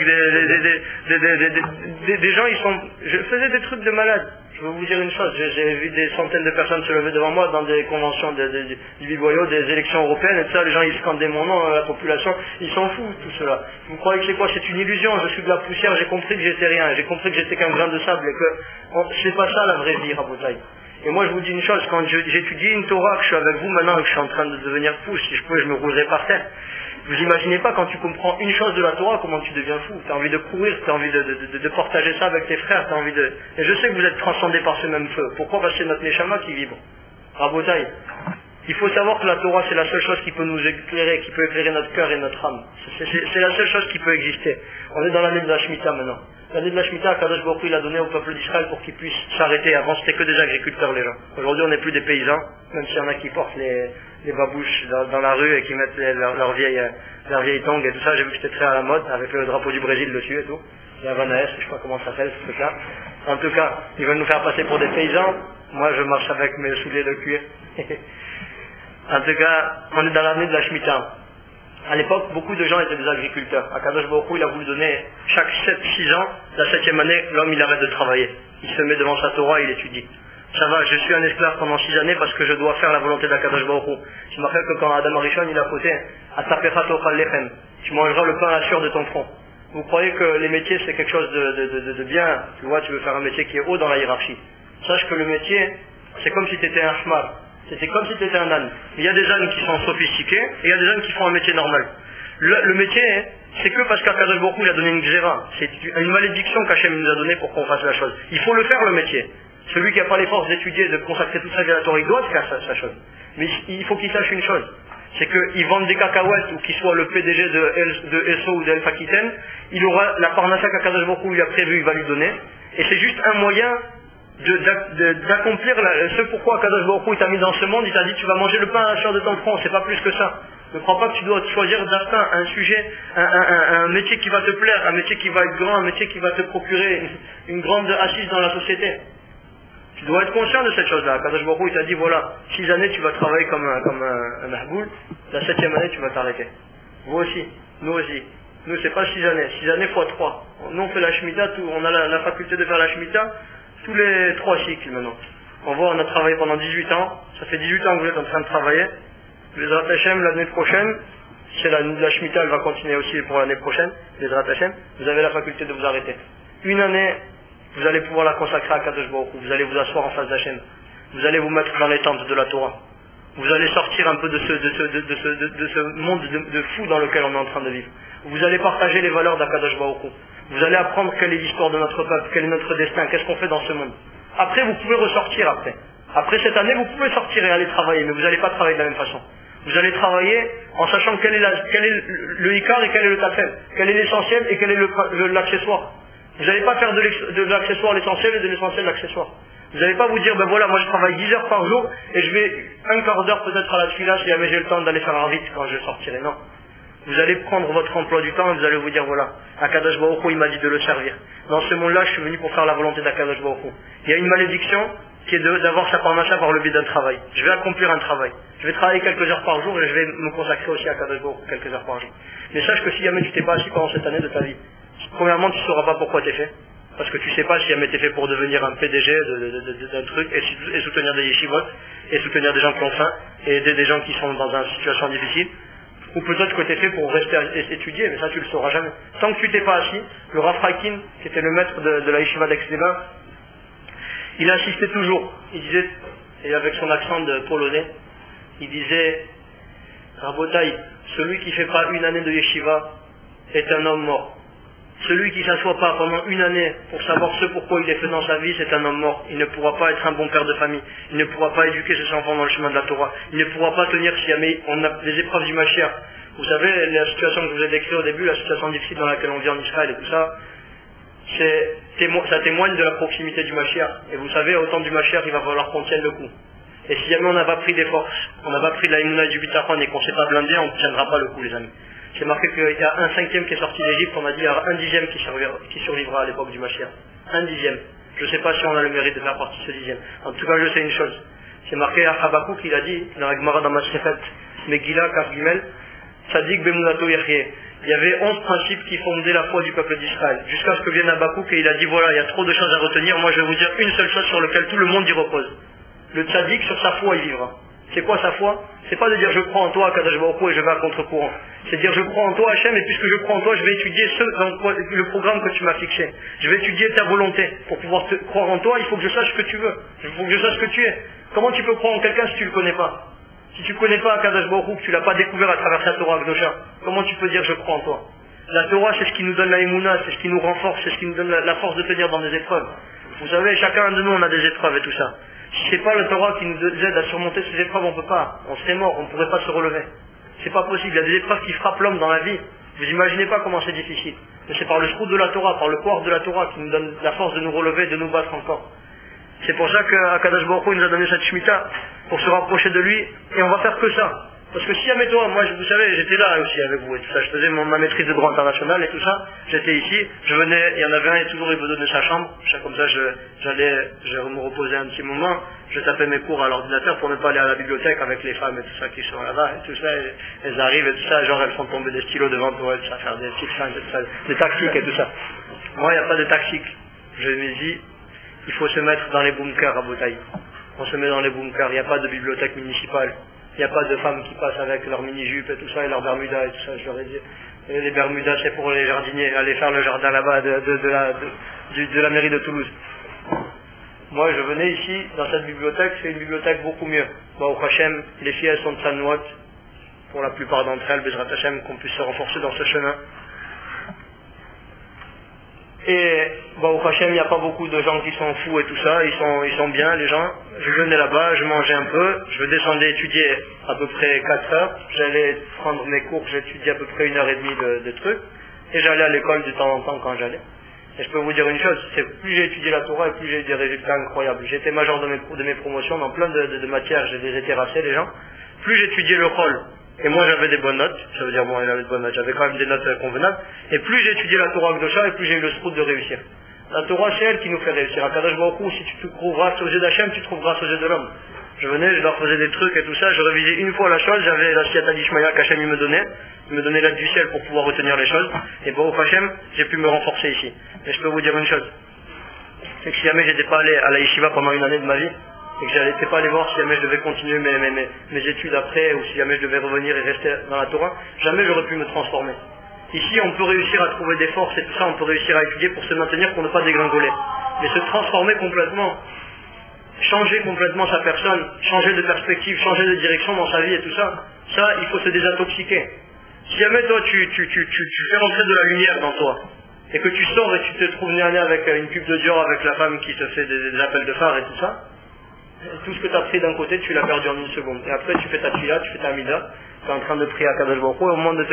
des gens, je faisais des trucs de malade. Je vais vous dire une chose, j'ai vu des centaines de personnes se lever devant moi dans des conventions du Biboyo, des élections européennes, et tout ça, les gens ils scandaient mon nom, la population, ils s'en foutent tout cela. Vous croyez que c'est quoi? C'est une illusion, je suis de la poussière, j'ai compris que j'étais rien, j'ai compris que j'étais qu'un grain de sable, et que c'est pas ça la vraie vie, Rabotaï. Et moi je vous dis une chose, quand j'étudie une Torah, que je suis avec vous maintenant, et que je suis en train de devenir fou, si je pouvais je me roulerais par terre. Vous imaginez pas quand tu comprends une chose de la Torah, comment tu deviens fou. Tu as envie de courir, tu as envie de partager ça avec tes frères, tu as envie de... Et je sais que vous êtes transcendés par ce même feu. Pourquoi? Parce que c'est notre Neshama qui vibre. Rabotaï. Il faut savoir que la Torah c'est la seule chose qui peut nous éclairer, qui peut éclairer notre cœur et notre âme. C'est la seule chose qui peut exister. On est dans l'année de la Shemitah maintenant. L'année de la Shemitah, Kadosh Baruch Hu l'a donné au peuple d'Israël pour qu'ils puissent s'arrêter. Avant c'était que des agriculteurs les gens. Aujourd'hui on n'est plus des paysans, même s'il y en a qui portent les babouches dans la rue et qui mettent leurs vieilles tongs et tout ça. J'ai vu que c'était très à la mode avec le drapeau du Brésil dessus et tout. Il y a Havanaès, je sais pas comment ça s'appelle ce truc là. En tout cas, ils veulent nous faire passer pour des paysans. Moi je marche avec mes souliers de cuir. En tout cas, on est dans l'année de la Shemitah. À l'époque, beaucoup de gens étaient des agriculteurs. Akadosh Baruch Hu, il a voulu donner chaque 7-6 ans, la 7e année, l'homme il arrête de travailler. Il se met devant sa Torah, il étudie. Ça va, je suis un esclave pendant 6 années parce que je dois faire la volonté d'Akadosh Baruch Hu. Je me rappelle que quand Adam Arishon il a côté, Atapecha tochal lechem, tu mangeras le pain à la sueur de ton front. Vous croyez que les métiers c'est quelque chose de bien, tu vois, tu veux faire un métier qui est haut dans la hiérarchie. Sache que le métier, c'est comme si tu étais un shmar. C'était comme si tu étais un âne. Il y a des ânes qui sont sophistiqués et il y a des ânes qui font un métier normal. Le métier, c'est que parce qu'Akadosh Baruch Hu il a donné une gzéra. C'est une malédiction qu'Hachem nous a donnée pour qu'on fasse la chose. Il faut le faire le métier. Celui qui n'a pas les forces d'étudier, de consacrer toute sa vie à la Torah, il doit faire sa chose. Mais il faut qu'il sache une chose. C'est qu'il vende des cacahuètes ou qu'il soit le PDG de ESSO ou d'El Fakiten, il aura la parnassa qu'Akadosh Baruch Hu lui a prévu, il va lui donner. Et c'est juste un moyen d'accomplir ce pourquoi Akadosh Baruch Hu t'a mis dans ce monde. Il t'a dit tu vas manger le pain à la sueur de ton front, c'est pas plus que ça. Ne crois pas que tu dois choisir d'astin un sujet, un métier qui va te plaire, un métier qui va être grand, un métier qui va te procurer une grande assise dans la société. Tu dois être conscient de cette chose-là. Akadosh Baruch Hu t'a dit voilà, 6 années tu vas travailler comme un mahboul, la 7e année tu vas t'arrêter. Vous aussi, nous aussi. Nous c'est pas 6 années, 6 années fois 3. Nous on fait la Shemitah, on a la faculté de faire la Shemitah tous les 3 cycles maintenant. On a travaillé pendant 18 ans, ça fait 18 ans que vous êtes en train de travailler. Les Hashem l'année prochaine, c'est la Shemitah, elle va continuer aussi pour l'année prochaine, les Hashem, vous avez la faculté de vous arrêter. Une année, vous allez pouvoir la consacrer à Kadosh Baruch Hu, vous allez vous asseoir en face d'Hachem, vous allez vous mettre dans les tentes de la Torah, vous allez sortir un peu de ce monde de fou dans lequel on est en train de vivre. Vous allez partager les valeurs d'Akadosh Baruch Hu. Vous allez apprendre quelle est l'histoire de notre peuple, quel est notre destin, qu'est-ce qu'on fait dans ce monde. Après, vous pouvez ressortir après. Après cette année, vous pouvez sortir et aller travailler, mais vous n'allez pas travailler de la même façon. Vous allez travailler en sachant quel est le Icar et quel est le Tafel, quel est l'essentiel et quel est l'accessoire. Vous n'allez pas faire de l'accessoire l'essentiel et de l'essentiel l'accessoire. Vous n'allez pas vous dire, ben voilà, moi je travaille 10 heures par jour et je vais un quart d'heure peut-être à la tefila si jamais j'ai le temps d'aller faire un vite quand je sortirai. Non. Vous allez prendre votre emploi du temps et vous allez vous dire, voilà, Akadosh Baruch Hu, il m'a dit de le servir. Dans ce monde-là, je suis venu pour faire la volonté d'Akadosh Baruch Hu. Il y a une malédiction qui est d'avoir sa parnacha par le biais d'un travail. Je vais accomplir un travail. Je vais travailler quelques heures par jour et je vais me consacrer aussi à Akadosh Baruch Hu quelques heures par jour. Mais sache que si jamais tu t'es pas assis pendant cette année de ta vie, premièrement, tu ne sauras pas pourquoi tu es fait. Parce que tu ne sais pas si jamais tu es fait pour devenir un PDG d'un truc et soutenir des yeshivot, et soutenir des gens qui ont faim, et aider des gens qui sont dans une situation difficile. Ou peut-être que tu es fait pour rester étudier, mais ça tu le sauras jamais. Tant que tu t'es pas assis, le Rav Raikin, qui était le maître de la yeshiva d'Aix-les-Bains, il insistait toujours. Il disait, et avec son accent de polonais, il disait, Rabotaï, celui qui fait pas une année de yeshiva est un homme mort. Celui qui ne s'assoit pas pendant une année pour savoir ce pourquoi il est fait dans sa vie, c'est un homme mort. Il ne pourra pas être un bon père de famille. Il ne pourra pas éduquer ses enfants dans le chemin de la Torah. Il ne pourra pas tenir si jamais on a les épreuves du Mashiach. Vous savez, la situation que je vous ai décrite au début, la situation difficile dans laquelle on vit en Israël et tout ça, ça témoigne de la proximité du Mashiach. Et vous savez, au temps du Mashiach, il va falloir qu'on tienne le coup. Et si jamais on n'a pas pris des forces, on n'a pas pris de la Emouna et du Bitachon et qu'on ne s'est pas blindé, on ne tiendra pas le coup, les amis. C'est marqué qu'il y a un cinquième qui est sorti d'Égypte, on a dit qu'il y a un dixième qui survivra à l'époque du Mashiach. Un dixième. Je ne sais pas si on a le mérite de faire partie de ce dixième. En tout cas, je sais une chose. C'est marqué à Habakkuk, il a dit, dans la Gemara dans Masechet Megillah, Kaf Gimel, Tzadik Bemunato Yachye. Il y avait 11 principes qui fondaient la foi du peuple d'Israël. Jusqu'à ce que vienne Habakkuk et il a dit voilà, il y a trop de choses à retenir, moi je vais vous dire une seule chose sur laquelle tout le monde y repose. Le tzaddik, sur sa foi, il vivra. C'est quoi sa foi? C'est pas de dire je crois en toi, Kadosh Baruch Hu, et je vais à contre-courant. C'est de dire je crois en toi, Hachem, et puisque je crois en toi, je vais étudier le programme que tu m'as fixé. Je vais étudier ta volonté. Pour pouvoir croire en toi, il faut que je sache ce que tu veux. Il faut que je sache ce que tu es. Comment tu peux croire en quelqu'un si tu ne le connais pas? Si tu ne connais pas Kadosh Baruch Hu, que tu l'as pas découvert à travers sa Torah Gdosha, comment tu peux dire je crois en toi? La Torah, c'est ce qui nous donne la émouna, c'est ce qui nous renforce, c'est ce qui nous donne la force de tenir dans des épreuves. Vous savez, chacun de nous, on a des épreuves et tout ça. Si c'est pas la Torah qui nous aide à surmonter ces épreuves, on peut pas. On serait mort, on ne pourrait pas se relever. C'est pas possible. Il y a des épreuves qui frappent l'homme dans la vie. Vous imaginez pas comment c'est difficile. Mais c'est par le srout de la Torah, par le corps de la Torah qui nous donne la force de nous relever, de nous battre encore. C'est pour ça qu'Akadosh Baruch Hu nous a donné cette Shemitah, pour se rapprocher de lui, et on va faire que ça. Parce que si, admettons, moi, vous savez, j'étais là aussi avec vous et tout ça, je faisais ma maîtrise de droit international et tout ça, j'étais ici, je venais, il y en avait un, et toujours il me donnait sa chambre, comme ça je me reposais un petit moment, je tapais mes cours à l'ordinateur pour ne pas aller à la bibliothèque avec les femmes et tout ça qui sont là-bas, et tout ça, elles arrivent et tout ça, genre elles font tomber des stylos devant toi, et tout ça, faire des petites fringues et tout ça, des tactiques et tout ça. Moi, il n'y a pas de tactique. Je me dis, il faut se mettre dans les bunkers à Botaï. On se met dans les bunkers, il n'y a pas de bibliothèque municipale. Il n'y a pas de femmes qui passent avec leurs mini-jupes et tout ça, et leurs bermudas et tout ça, je leur ai dit. Et les bermudas, c'est pour les jardiniers, aller faire le jardin là-bas de la mairie de Toulouse. Moi, je venais ici, dans cette bibliothèque, c'est une bibliothèque beaucoup mieux. Au Hachem, les filles, elles sont de Sanouat, pour la plupart d'entre elles, Bezrat Hachem, qu'on puisse se renforcer dans ce chemin. Et au Hachem, il n'y a pas beaucoup de gens qui sont fous et tout ça, ils sont bien les gens. Je venais là-bas, je mangeais un peu, je descendais étudier à peu près 4 heures, j'allais prendre mes cours, j'étudiais à peu près 1h30 de trucs, et j'allais à l'école de temps en temps quand j'allais. Et je peux vous dire une chose, c'est plus j'ai étudié la Torah et plus j'ai eu des résultats incroyables. J'étais major de mes promotions dans plein de matières, je les ai terrassés les gens. Plus j'étudiais le rôle, et moi j'avais des bonnes notes, ça veut dire bon, j'avais de bonnes notes, j'avais quand même des notes convenables, et plus j'ai étudié la Torah Gdosha, et plus j'ai eu le srout de réussir. La Torah, c'est elle qui nous fait réussir. À Kadosh Baruch Hu, si tu te trouves grâce aux yeux d'Hachem, tu te trouves grâce aux yeux de l'homme. Je venais, je leur faisais des trucs et tout ça, je révisais une fois la chose, j'avais la Siyata d'Ishmaïa qu'Hachem il me donnait l'aide du ciel pour pouvoir retenir les choses, et Baruch Hachem, j'ai pu me renforcer ici. Mais je peux vous dire une chose, c'est que si jamais j'étais pas allé à la yeshiva pendant une année de ma vie, et que j'étais pas allé voir si jamais je devais continuer mes études après, ou si jamais je devais revenir et rester dans la Torah, jamais j'aurais pu me transformer. Ici, on peut réussir à trouver des forces et tout ça, on peut réussir à étudier pour se maintenir, pour ne pas dégringoler. Mais se transformer complètement, changer complètement sa personne, changer de perspective, changer de direction dans sa vie et tout ça, ça, il faut se désintoxiquer. Si jamais toi, tu fais rentrer de la lumière dans toi, et que tu sors et tu te trouves nez à nez avec une pub de Dior, avec la femme qui te fait des appels de phare et tout ça, tout ce que tu as pris d'un côté, tu l'as perdu en une seconde. Et après, tu fais ta tfila, tu fais ta mida, tu es en train de prier à Kadosh Baruch Hu, au moment de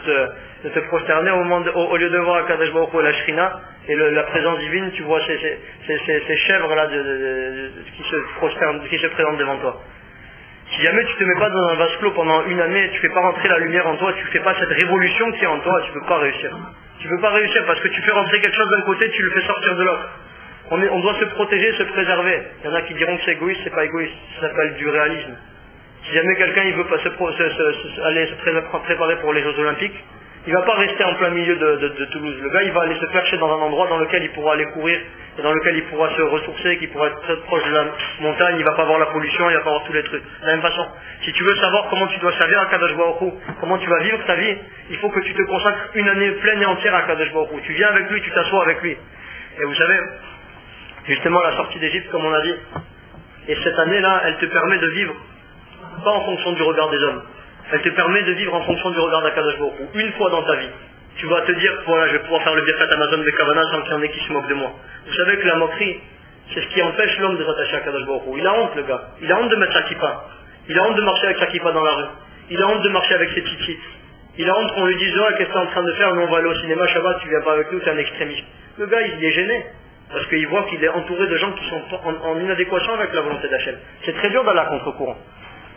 te prosterner, au lieu de voir Kadosh Baruch Hu et la Shrina, et la présence divine, tu vois ces chèvres-là qui se présentent devant toi. Si jamais tu te mets pas dans un vase clos pendant une année, tu fais pas rentrer la lumière en toi, tu fais pas cette révolution qui est en toi, tu peux pas réussir. Tu peux pas réussir parce que tu fais rentrer quelque chose d'un côté, tu le fais sortir de l'autre. On doit se protéger, se préserver. Il y en a qui diront que c'est égoïste, c'est pas égoïste, ça s'appelle du réalisme. Si jamais quelqu'un il veut pas aller se préparer pour les Jeux Olympiques, il va pas rester en plein milieu de Toulouse. Le gars il va aller se percher dans un endroit dans lequel il pourra aller courir, et dans lequel il pourra se ressourcer, qui pourra être très proche de la montagne, il va pas voir la pollution, il va pas voir tous les trucs. De la même façon, si tu veux savoir comment tu dois servir à Kadosh Baruch Hu, comment tu vas vivre ta vie, il faut que tu te consacres une année pleine et entière à Kadosh Baruch Hu. Tu viens avec lui, tu t'assois avec lui. Et vous savez, justement la sortie d'Égypte, comme on a dit, et cette année-là, elle te permet de vivre pas en fonction du regard des hommes. Elle te permet de vivre en fonction du regard d'Akadosh Baruch Hu. Une fois dans ta vie, tu vas te dire, voilà, je vais pouvoir faire le Birkat Amazon de Kavana sans qu'il y en ait qui se moquent de moi. Vous savez que la moquerie, c'est ce qui empêche l'homme de s'attacher à Akadosh Baruch Hu. Il a honte, le gars. Il a honte de mettre sa kippa. Il a honte de marcher avec sa kippa dans la rue. Il a honte de marcher avec ses titites. Il a honte qu'on lui dise, qu'est-ce que tu es en train de faire? Nous, on va aller au cinéma, Shabbat, tu viens pas avec nous, tu es un extrémiste. Le gars, il est gêné. Parce qu'il voit qu'il est entouré de gens qui sont en inadéquation avec la volonté d'Hachem. C'est très dur d'aller à contre-courant.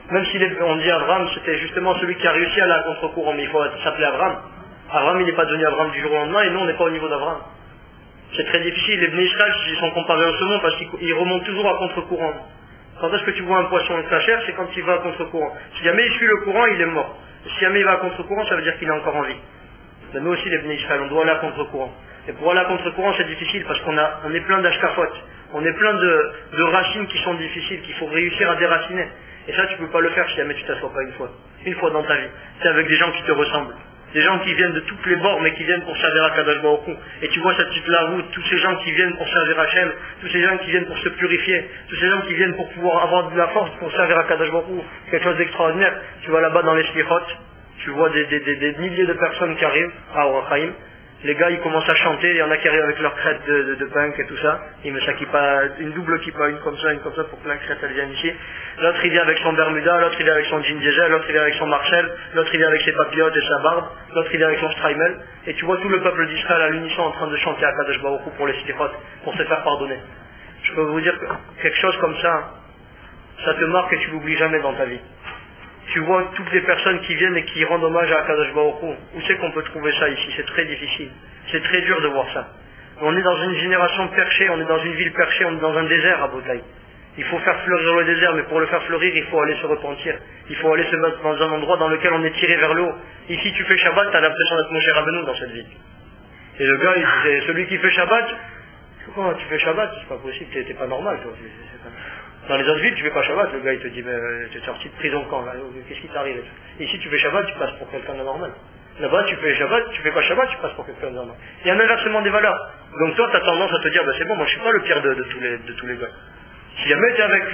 Même si on dit Avram, c'était justement celui qui a réussi à aller à contre-courant, mais il faut s'appeler Avram. Avram, il n'est pas devenu Avram du jour au lendemain, et nous, on n'est pas au niveau d'Avram. C'est très difficile. Les Bnei Israël, ils sont comparés au saumon parce qu'ils remontent toujours à contre-courant. Quand est-ce que tu vois un poisson avec sa chair, c'est quand il va à contre-courant. Si jamais il suit le courant, il est mort. Si jamais il va à contre-courant, ça veut dire qu'il est encore en vie. Mais nous aussi, les Bnei Israël, on doit aller à contre-courant. Et pour aller à contre-courant, c'est difficile parce on est plein d'ashkafot. On est plein de racines qui sont difficiles, qu'il faut réussir à déraciner. Et ça, tu peux pas le faire si jamais tu t'assois pas une fois. Une fois dans ta vie. C'est avec des gens qui te ressemblent. Des gens qui viennent de toutes les bords, mais qui viennent pour servir à Kadosh Baruch Hu. Et tu vois cette petite la route, tous ces gens qui viennent pour servir Hachem, tous ces gens qui viennent pour se purifier, tous ces gens qui viennent pour pouvoir avoir de la force pour servir à Kadosh Baruch Hu. Quelque chose d'extraordinaire. Tu vas là-bas dans les slichot, tu vois des milliers de personnes qui arrivent à Orachaim. Les gars, ils commencent à chanter, il y en a qui arrivent avec leur crête de punk et tout ça. Ils mettent sa kippa, une double kippa, une comme ça, pour que la crête elle vienne ici. L'autre il vient avec son Bermuda, l'autre il vient avec son jean diesel, l'autre il vient avec son Marshall, l'autre il vient avec ses papillotes et sa barbe, l'autre il vient avec son Streimel. Et tu vois tout le peuple d'Israël à l'unisson en train de chanter à Kadosh Baruch Hu pour les slichot, pour se faire pardonner. Je peux vous dire que quelque chose comme ça, ça te marque et tu l'oublies jamais dans ta vie. Tu vois toutes les personnes qui viennent et qui rendent hommage à Kadosh Baruch Hu. Où c'est qu'on peut trouver ça ici? C'est très difficile. C'est très dur de voir ça. On est dans une génération perchée, on est dans une ville perchée, on est dans un désert à Botaï. Il faut faire fleurir le désert, mais pour le faire fleurir, il faut aller se repentir. Il faut aller se mettre dans un endroit dans lequel on est tiré vers le haut. Ici, tu fais Shabbat, tu as l'impression d'être Moshe Rabbeinu dans cette ville. Et le gars, c'est celui qui fait Shabbat. Comment tu fais Shabbat? C'est pas possible, t'es pas normal, toi. Dans les autres villes, tu fais pas Shabbat, le gars il te dit, tu es sorti de prison quand là? Qu'est-ce qui t'arrive? Ici, tu fais Shabbat, tu passes pour quelqu'un de normal. Là-bas, tu fais Shabbat, tu fais pas Shabbat, tu passes pour quelqu'un de normal. Il y a un inversement des valeurs. Donc toi, tu as tendance à te dire, c'est bon, moi je suis pas le pire de tous les gars. Si jamais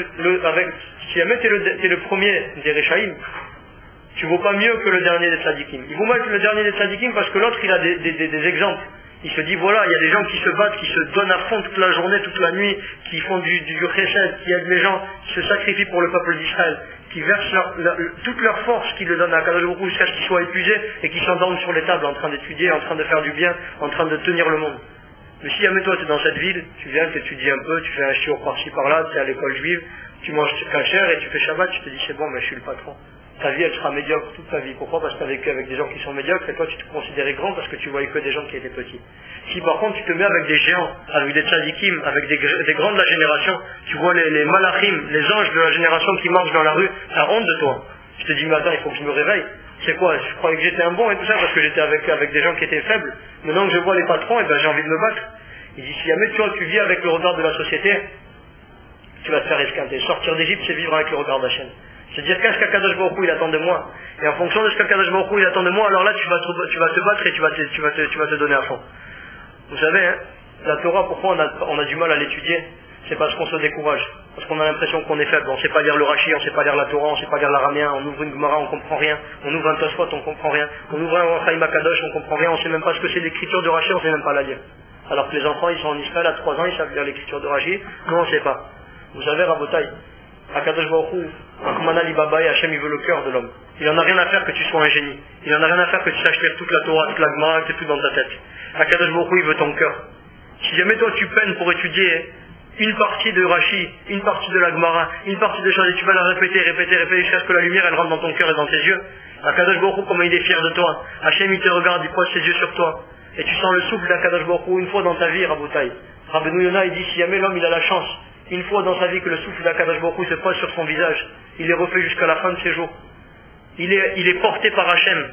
si jamais t'es le premier des Rechaïm, tu vaux pas mieux que le dernier des Tzadikim. Il vaut mieux que le dernier des Tzadikim parce que l'autre, il a des exemples. Il se dit, voilà, il y a des gens qui se battent, qui se donnent à fond toute la journée, toute la nuit, qui font du chesed, qui aident les gens, qui se sacrifient pour le peuple d'Israël, qui versent toute leur force, qui le donnent à Kadosh Baruch Hu jusqu'à ce qu'ils soient épuisés et qui s'endorment sur les tables en train d'étudier, en train de faire du bien, en train de tenir le monde. Mais si jamais toi tu es dans cette ville, tu viens, tu étudies un peu, tu fais un shiur par-ci par-là, tu es à l'école juive, tu manges kasher et tu fais Shabbat, tu te dis c'est bon, mais je suis le patron. Ta vie elle sera médiocre toute ta vie. Pourquoi? Parce que tu as vécu avec des gens qui sont médiocres et toi tu te considérais grand parce que tu voyais que des gens qui étaient petits. Si par contre tu te mets avec des géants, avec des tzadikim, avec des grands de la génération, tu vois les malachim, les anges de la génération qui marchent dans la rue, t'as honte de toi. Tu te dis mais attends, il faut que je me réveille. C'est quoi? Je croyais que j'étais un bon et tout ça parce que j'étais avec des gens qui étaient faibles. Maintenant que je vois les patrons, et ben j'ai envie de me battre. Il dit si jamais tu vis avec le regard de la société, tu vas te faire esquinter. Sortir d'Égypte, c'est vivre avec le regard d'Hachem. C'est-à-dire qu'est-ce qu'Akadosh Baruch Hu il attend de moi. Et en fonction de ce qu'Akadosh Baruch Hu il attend de moi, alors là tu vas te battre et tu vas te donner à fond. Vous savez, hein, la Torah, pourquoi on a du mal à l'étudier? C'est parce qu'on se décourage. Parce qu'on a l'impression qu'on est faible. On ne sait pas lire le Rashi, on ne sait pas lire la Torah, on ne sait pas lire l'araméen, on ouvre une Gemara, on ne comprend rien. On ouvre un Tosfot, on ne comprend rien. On ouvre un Chaim Akadosh, on ne comprend rien. On ne sait même pas ce que c'est l'écriture de Rashi, on ne sait même pas la lire. Alors que les enfants, ils sont en Israël à 3 ans, ils savent lire l'écriture de Rashi. Nous, on ne sait pas. Vous savez, Rabotai, Akadosh Baruch Hu, Akman Ali Baba et Hachem, il veut le cœur de l'homme. Il en a rien à faire que tu sois un génie. Il en a rien à faire que tu saches lire toute la Torah, toute la Gemara, que tout dans ta tête. Akadosh Baruch Hu, il veut ton cœur. Si jamais toi tu peines pour étudier une partie de Rashi, une partie de la Gemara, une partie de choses, et tu vas la répéter jusqu'à ce que la lumière elle rentre dans ton cœur et dans tes yeux. Akadosh Baruch Hu, comment il est fier de toi. Hachem, il te regarde, il pose ses yeux sur toi. Et tu sens le souffle d'Akadosh Baruch Hu une fois dans ta vie, Rabotai. Rabbeinu Yonah, il dit, si jamais l'homme il a la chance, une fois dans sa vie que le souffle d'Akadosh Baruch Hu se pose sur son visage, il est refait jusqu'à la fin de ses jours. Il est porté par Hachem.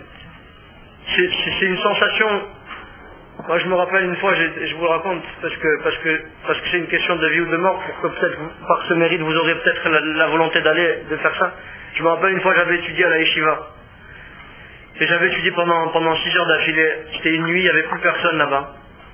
C'est une sensation. Moi je me rappelle une fois, je vous le raconte parce que c'est une question de vie ou de mort, pour que peut-être par ce mérite vous aurez peut-être la volonté de faire ça. Je me rappelle une fois j'avais étudié à la Yeshiva. Et j'avais étudié pendant 6 heures d'affilée. C'était une nuit, il n'y avait plus personne là-bas.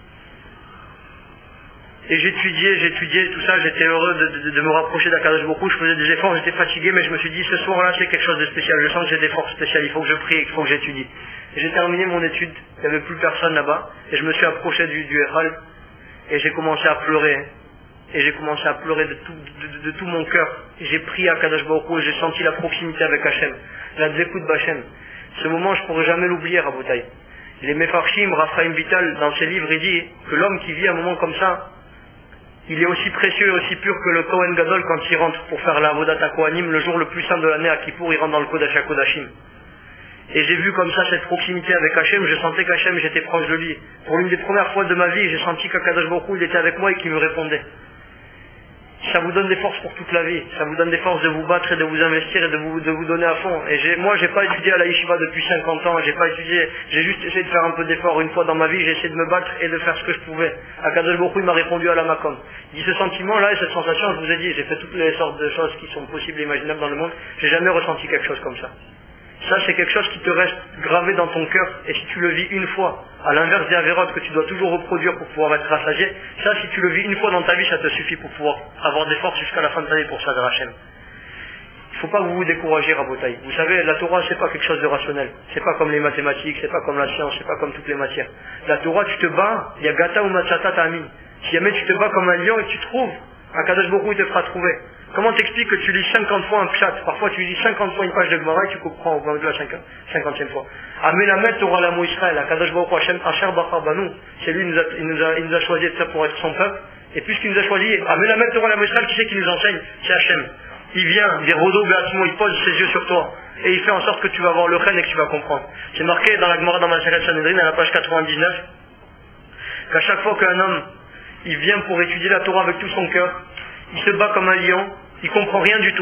Et j'étudiais tout ça, j'étais heureux de me rapprocher d'Akadosh Baruch Hu, je faisais des efforts, j'étais fatigué, mais je me suis dit, ce soir-là, c'est quelque chose de spécial, je sens que j'ai des forces spéciales, il faut que je prie, il faut que j'étudie. Et j'ai terminé mon étude, il n'y avait plus personne là-bas, et je me suis approché du Echal, et j'ai commencé à pleurer. Et j'ai commencé à pleurer de tout mon cœur. Et j'ai prié à Akadosh Baruch Hu, et j'ai senti la proximité avec Hachem, la dzékout d'Hachem. Ce moment, je ne pourrai jamais l'oublier, Rabotai. Les Mefarshim, Raphaïm Vital, dans ses livres, il dit que l'homme qui vit un moment comme ça, il est aussi précieux et aussi pur que le Kohen Gadol quand il rentre pour faire la Avodat Kohanim, le jour le plus saint de l'année à Kippour, il rentre dans le Kodesh HaKodashim. Et j'ai vu comme ça cette proximité avec Hachem, je sentais qu'Hachem, j'étais proche de lui. Pour l'une des premières fois de ma vie, j'ai senti qu'Akadosh Baruch Hu, il était avec moi et qu'il me répondait. Ça vous donne des forces pour toute la vie, ça vous donne des forces de vous battre et de vous investir et de vous donner à fond. Et moi j'ai pas étudié à la Yeshiva depuis 50 ans, j'ai juste essayé de faire un peu d'effort une fois dans ma vie, j'ai essayé de me battre et de faire ce que je pouvais. Akadosh Baruch Hu, il m'a répondu à la Makom. Il dit ce sentiment-là et cette sensation, je vous ai dit, j'ai fait toutes les sortes de choses qui sont possibles et imaginables dans le monde, j'ai jamais ressenti quelque chose comme ça. Ça, c'est quelque chose qui te reste gravé dans ton cœur, et si tu le vis une fois, à l'inverse des avérotes que tu dois toujours reproduire pour pouvoir être rassasié, ça, si tu le vis une fois dans ta vie, ça te suffit pour pouvoir avoir des forces jusqu'à la fin de ta vie pour ça, Hachem. Il ne faut pas que vous vous découragez, Rabotaï. Vous savez, la Torah, c'est pas quelque chose de rationnel. C'est pas comme les mathématiques, c'est pas comme la science, c'est pas comme toutes les matières. La Torah, tu te bats, il y a gata ou matzata ta'amin. Si jamais tu te bats comme un lion et que tu trouves, Akadosh Baruch Hu, il te fera trouver. Comment t'expliques que tu lis 50 fois un pshat? Parfois tu lis 50 fois une page de Gemara et tu comprends au bout de la 50e fois. Amelamet Torah l'amo Israël, Akadosh Baruch Hu Hashem Asher Bachar Banu. C'est lui, il nous a choisi de ça pour être son peuple. Et puisqu'il nous a choisi, Amelamet Torah l'amo Israël, qui c'est qui nous enseigne? C'est Hashem. Il vient, des rodo beatzmo, il pose ses yeux sur toi. Et il fait en sorte que tu vas avoir le chen et que tu vas comprendre. C'est marqué dans la Gemara dans Masechet Sanhedrin à la page 99, qu'à chaque fois qu'un homme, il vient pour étudier la Torah avec tout son cœur, il se bat comme un lion, il comprend rien du tout.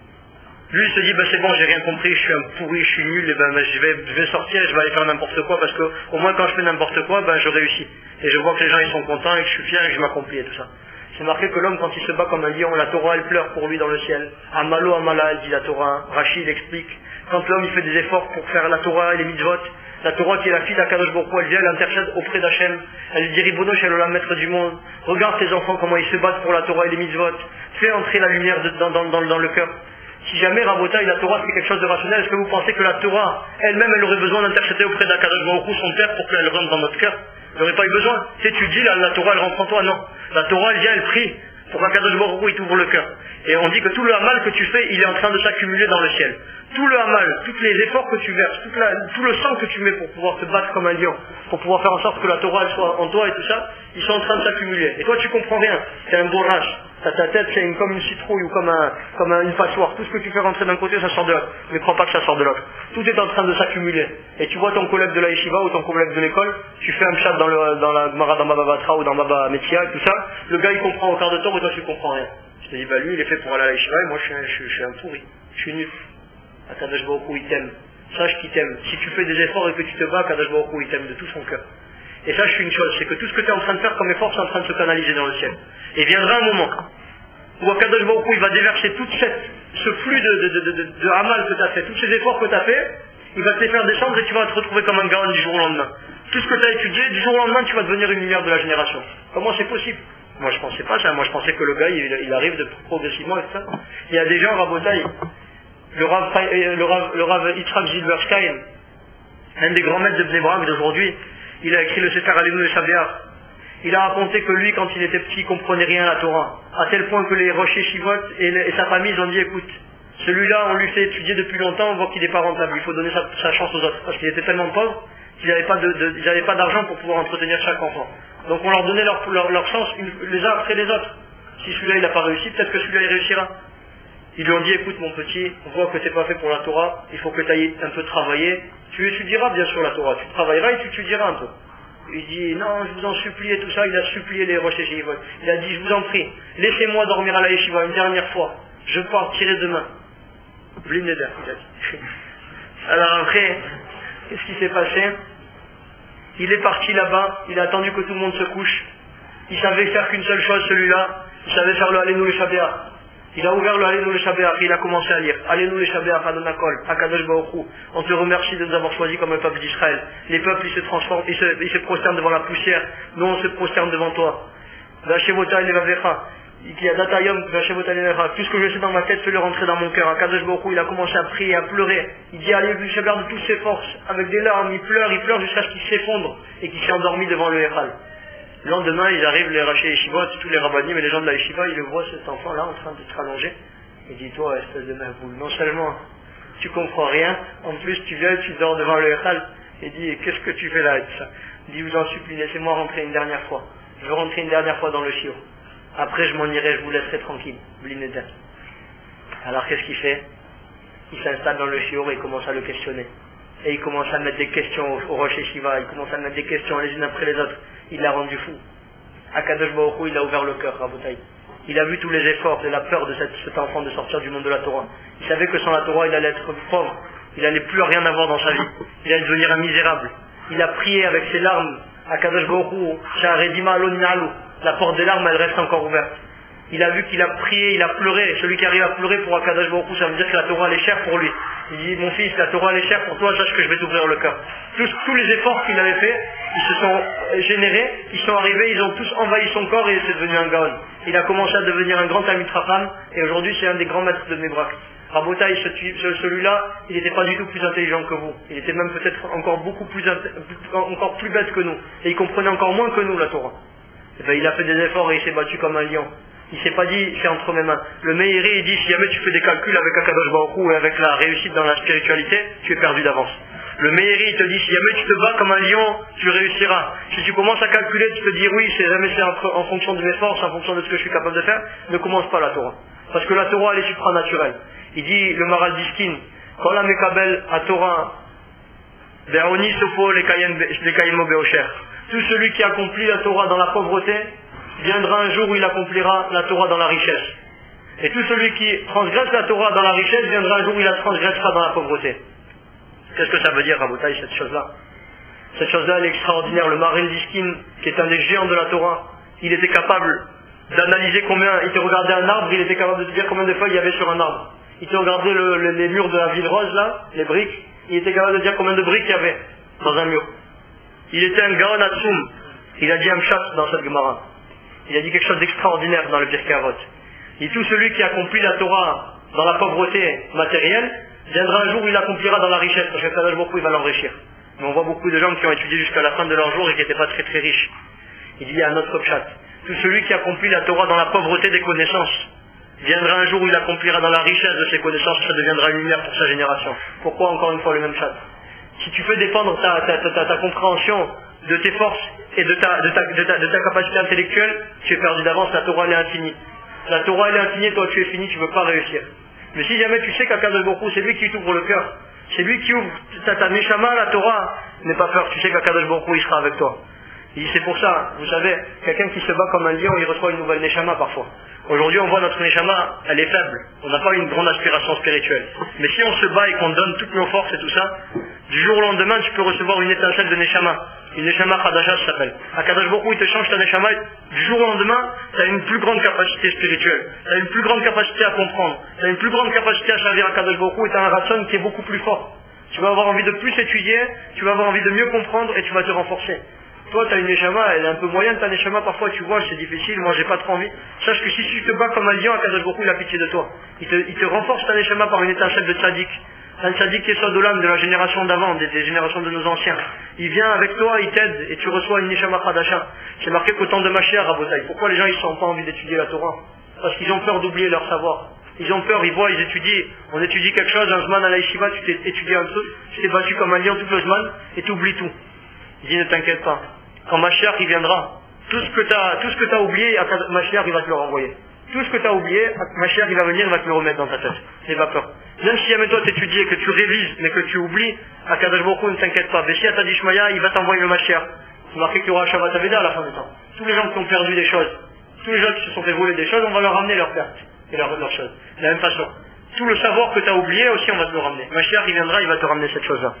Lui il se dit c'est bon, j'ai rien compris, je suis un pourri, je suis nul, et je vais sortir et je vais aller faire n'importe quoi parce que au moins quand je fais n'importe quoi, je réussis. Et je vois que les gens ils sont contents et que je suis fier et que je m'accomplis et tout ça. C'est marqué que l'homme quand il se bat comme un lion, la Torah elle pleure pour lui dans le ciel. Amalo Amala, elle dit la Torah. Rachid explique, quand l'homme il fait des efforts pour faire la Torah et les mitzvot, la Torah qui est la fille d'Akadosh Baruch Hu, elle vient, elle intercède auprès d'Hachem. Elle dit Ribono Shel Olam, maître du monde. Regarde tes enfants comment ils se battent pour la Torah et les mitzvot. Fais entrer la lumière dans le cœur. Si jamais Rabotaï, la Torah c'est quelque chose de rationnel, est-ce que vous pensez que la Torah elle-même elle aurait besoin d'intercéder auprès d'Akadosh Baruch Hu, son père, pour qu'elle rentre dans notre cœur? Elle n'aurait pas eu besoin. Tu sais, tu dis la Torah elle rentre en toi, non. La Torah elle vient, elle prie pour qu'Akadosh Baruch Hu il t'ouvre le cœur. Et on dit que tout le hamal que tu fais, il est en train de s'accumuler dans le ciel. Tout le hamal, tous les efforts que tu verses, tout le sang que tu mets pour pouvoir te battre comme un lion, pour pouvoir faire en sorte que la Torah elle soit en toi et tout ça, ils sont en train de s'accumuler. Et toi tu comprends rien, c'est un bourrage. Ta tête c'est comme une citrouille ou comme une passoire. Tout ce que tu fais rentrer d'un côté, ça sort de l'autre. Ne crois pas que ça sort de l'autre. Tout est en train de s'accumuler. Et tu vois ton collègue de la yeshiva ou ton collègue de l'école, tu fais un chat dans la Gemara, dans Baba Batra ou dans Baba Metzia et tout ça, le gars il comprend au quart de temps et toi tu comprends rien. Je te dis lui il est fait pour aller à la yeshiva et moi je suis un pourri. Je suis nul. Akadosh Baruch Hu il t'aime. Sache qu'il t'aime. Si tu fais des efforts et que tu te bats, Akadosh Baruch Hu il t'aime de tout son cœur. Et sache une chose, c'est que tout ce que tu es en train de faire comme effort, c'est en train de se canaliser dans le ciel. Et viendra un moment où Akadosh Baruch Hu il va déverser ce flux de hamal que tu as fait, tous ces efforts que tu as fait, il va te les faire descendre et tu vas te retrouver comme un gaon du jour au lendemain. Tout ce que tu as étudié, du jour au lendemain, tu vas devenir une lumière de la génération. Comment c'est possible? Moi je pensais pas ça, moi je pensais que le gars il arrive progressivement et tout ça. Il y a des gens, Rabotaï, le Rav Yitzhak Zilberstein, un des grands maîtres de Bnei Brak d'aujourd'hui, il a écrit le Sefer Aleinu Shabeach. Il a raconté que lui, quand il était petit, il comprenait rien à la Torah. À tel point que les Rosh Yeshivot et sa famille, ils ont dit, écoute, celui-là, on lui fait étudier depuis longtemps, on voit qu'il n'est pas rentable. Il faut donner sa chance aux autres. Parce qu'il était tellement pauvre qu'ils n'avaient pas d'argent pour pouvoir entretenir chaque enfant. Donc on leur donnait leur chance les uns après les autres. Si celui-là, il n'a pas réussi, peut-être que celui-là, il réussira. Ils lui ont dit, écoute mon petit, on voit que tu n'es pas fait pour la Torah, il faut que tu ailles un peu travailler. Tu étudieras bien sûr la Torah, tu travailleras et tu étudieras un peu. Il dit, non, je vous en supplie et tout ça, il a supplié les Rosh Yeshivot. Il a dit, je vous en prie, laissez-moi dormir à la Yeshiva une dernière fois, je partirai demain. Blineder, il a dit. Alors après, qu'est-ce qui s'est passé? Il est parti là-bas, il a attendu que tout le monde se couche. Il savait faire qu'une seule chose celui-là, il savait faire le Aleinu le Shabeach. Il a ouvert le Aleinu le Shabeach et il a commencé à lire. Aleinu le Shabeach Adonakol, Akadosh Baruch Hu. On te remercie de nous avoir choisis comme un peuple d'Israël. Les peuples ils se transforment, ils se prosternent devant la poussière. Nous on se prosterne devant toi. Vachevota Elevavecha. Tout ce que je sais dans ma tête, fais-le rentrer dans mon cœur. Akadosh Baruch Hu, il a commencé à prier, à pleurer. Il dit, allez, je garde toutes ses forces. Avec des larmes, il pleure jusqu'à ce qu'il s'effondre et qu'il s'est endormi devant le Echal. Le lendemain, ils arrivent, les Raché Yeshivot, tous les rabbanim et les gens de la Yeshiva, ils le voient cet enfant-là en train d'être allongé. Il dit, toi, espèce de main-boule, non seulement tu comprends rien, en plus tu viens, tu dors devant le Echal. Il dit, qu'est-ce que tu fais là avec ça? Il dit, vous en supplie, laissez-moi rentrer une dernière fois. Je veux rentrer une dernière fois dans le shiur. Après je m'en irai, je vous laisserai tranquille. Blineder. Alors qu'est-ce qu'il fait? Il s'installe dans le shiur et il commence à le questionner. Et il commence à mettre des questions au Rosh Yeshiva, il commence à mettre des questions les unes après les autres. Il l'a rendu fou. Akadosh Baruch Hu, il a ouvert le cœur, Rabotai. Il a vu tous les efforts et la peur de cet enfant de sortir du monde de la Torah. Il savait que sans la Torah, il allait être pauvre. Il n'allait plus rien avoir dans sa vie. Il allait devenir un misérable. Il a prié avec ses larmes. Akadosh Baruch Hu, Sha'aredima Alon Na'alu. La porte des larmes, elle reste encore ouverte. Il a vu qu'il a prié, il a pleuré. Celui qui arrive à pleurer pour Akadosh Baruch Hu, ça veut dire que la Torah elle est chère pour lui. Il dit, mon fils, la Torah elle est chère pour toi, sache que je vais t'ouvrir le cœur. Tous les efforts qu'il avait fait, ils se sont générés, ils sont arrivés, ils ont tous envahi son corps et c'est devenu un gaon. Il a commencé à devenir un grand Talmid Chacham et aujourd'hui c'est un des grands maîtres de Bnei-Brak. Rabotai, celui-là, il n'était pas du tout plus intelligent que vous. Il était même peut-être encore encore plus bête que nous. Et il comprenait encore moins que nous la Torah. Et ben, il a fait des efforts et il s'est battu comme un lion. Il s'est pas dit, c'est entre mes mains. Le Meiri, il dit, si jamais tu fais des calculs avec Akadosh Baruch Hu et avec la réussite dans la spiritualité, tu es perdu d'avance. Le Meiri, il te dit, si jamais tu te bats comme un lion, tu réussiras. Si tu commences à calculer, tu te dis, oui, c'est jamais c'est en fonction de mes forces, en fonction de ce que je suis capable de faire, ne commence pas la Torah. Parce que la Torah, elle est supranaturelle. Il dit, le Maral Diskin, quand la Mekabel à Torah, Ve'oni Sopo les Kayemo Beocher. Tout celui qui accomplit la Torah dans la pauvreté, viendra un jour où il accomplira la Torah dans la richesse. Et tout celui qui transgresse la Torah dans la richesse, viendra un jour où il la transgressera dans la pauvreté. Qu'est-ce que ça veut dire, Rabotai, cette chose-là? Cette chose-là, elle est extraordinaire. Le Maral Diskin, qui est un des géants de la Torah, il était capable d'analyser combien, il te regardait un arbre, il était capable de te dire combien de feuilles il y avait sur un arbre. Il te regardait les murs de la ville rose, là, les briques, il était capable de dire combien de briques il y avait dans un mur. Il était un Gaon Atsum. Il a dit un pshat dans cette Gemara. Il a dit quelque chose d'extraordinaire dans le Pirkei Avot. Il dit tout celui qui accomplit la Torah dans la pauvreté matérielle, viendra un jour où il l'accomplira dans la richesse, parce que Kadosh Baruch Hu, il va l'enrichir. Mais on voit beaucoup de gens qui ont étudié jusqu'à la fin de leur jour et qui n'étaient pas très très riches. Il dit il y a un autre pshat. Tout celui qui accomplit la Torah dans la pauvreté des connaissances, viendra un jour où il accomplira dans la richesse de ses connaissances, ça deviendra une lumière pour sa génération. Pourquoi encore une fois le même pshat? Si tu fais dépendre ta compréhension de tes forces et de ta capacité intellectuelle, tu es perdu d'avance, la Torah elle est infinie. La Torah elle est infinie, toi tu es fini, tu ne peux pas réussir. Mais si jamais tu sais qu'Akadosh Baruch Hu, c'est lui qui t'ouvre le cœur, c'est lui qui ouvre ta neshama, la Torah, n'aie pas peur, tu sais qu'Akadosh Baruch Hu il sera avec toi. Il dit c'est pour ça, vous savez, quelqu'un qui se bat comme un lion, il reçoit une nouvelle neshama parfois. Aujourd'hui on voit notre neshama, elle est faible, on n'a pas une grande aspiration spirituelle. Mais si on se bat et qu'on donne toutes nos forces et tout ça, du jour au lendemain tu peux recevoir une étincelle de neshama. Une neshama Khadasha ça s'appelle. Akadosh Baruch Hu il te change ta neshama, du jour au lendemain, tu as une plus grande capacité spirituelle, tu as une plus grande capacité à comprendre, tu as une plus grande capacité à servir Akadosh Baruch Hu et tu as un ratson qui est beaucoup plus fort. Tu vas avoir envie de plus étudier, tu vas avoir envie de mieux comprendre et tu vas te renforcer. Toi, tu as une neshama, elle est un peu moyenne, ta neshama, parfois tu vois, c'est difficile, moi j'ai pas trop envie. Sache que si tu te bats comme un lion, Akadosh Baruch Hu, il a pitié de toi. Il te renforce ta neshama par une étincelle de tzaddik. Un tzaddik qui est Sodolam de la génération d'avant, des générations de nos anciens. Il vient avec toi, il t'aide, et tu reçois une neshama Khadasha. C'est marqué qu'au temps de Mashiach, Rabotai. Pourquoi les gens ils n'ont pas envie d'étudier la Torah? Parce qu'ils ont peur d'oublier leur savoir. Ils ont peur, ils voient, ils étudient. On étudie quelque chose, un zman à la yeshiva, tu t'es étudié un truc, tu t'es battu comme un lion tout le zman, et tu oublies tout. Il dit ne t'inquiète pas. Quand Mashiach il viendra, tout ce que t'as oublié, Mashiach il va te le renvoyer. Tout ce que t'as oublié, Mashiach il va venir, il va te le remettre dans ta tête. N'aie pas peur. Même si jamais toi t'étudies, que tu révises, mais que tu oublies, Akadosh Baruch Hu ne t'inquiète pas. Beshiat Adishmaya, il va t'envoyer le Mashiach. C'est marqué qu'il y aura Shabbat Aveda à la fin du temps. Tous les gens qui ont perdu des choses, tous les gens qui se sont fait voler des choses, on va leur ramener leurs pertes et leurs choses. De la même façon. Tout le savoir que t'as oublié aussi, on va te le ramener. Mashiach il viendra, il va te ramener cette chose-là.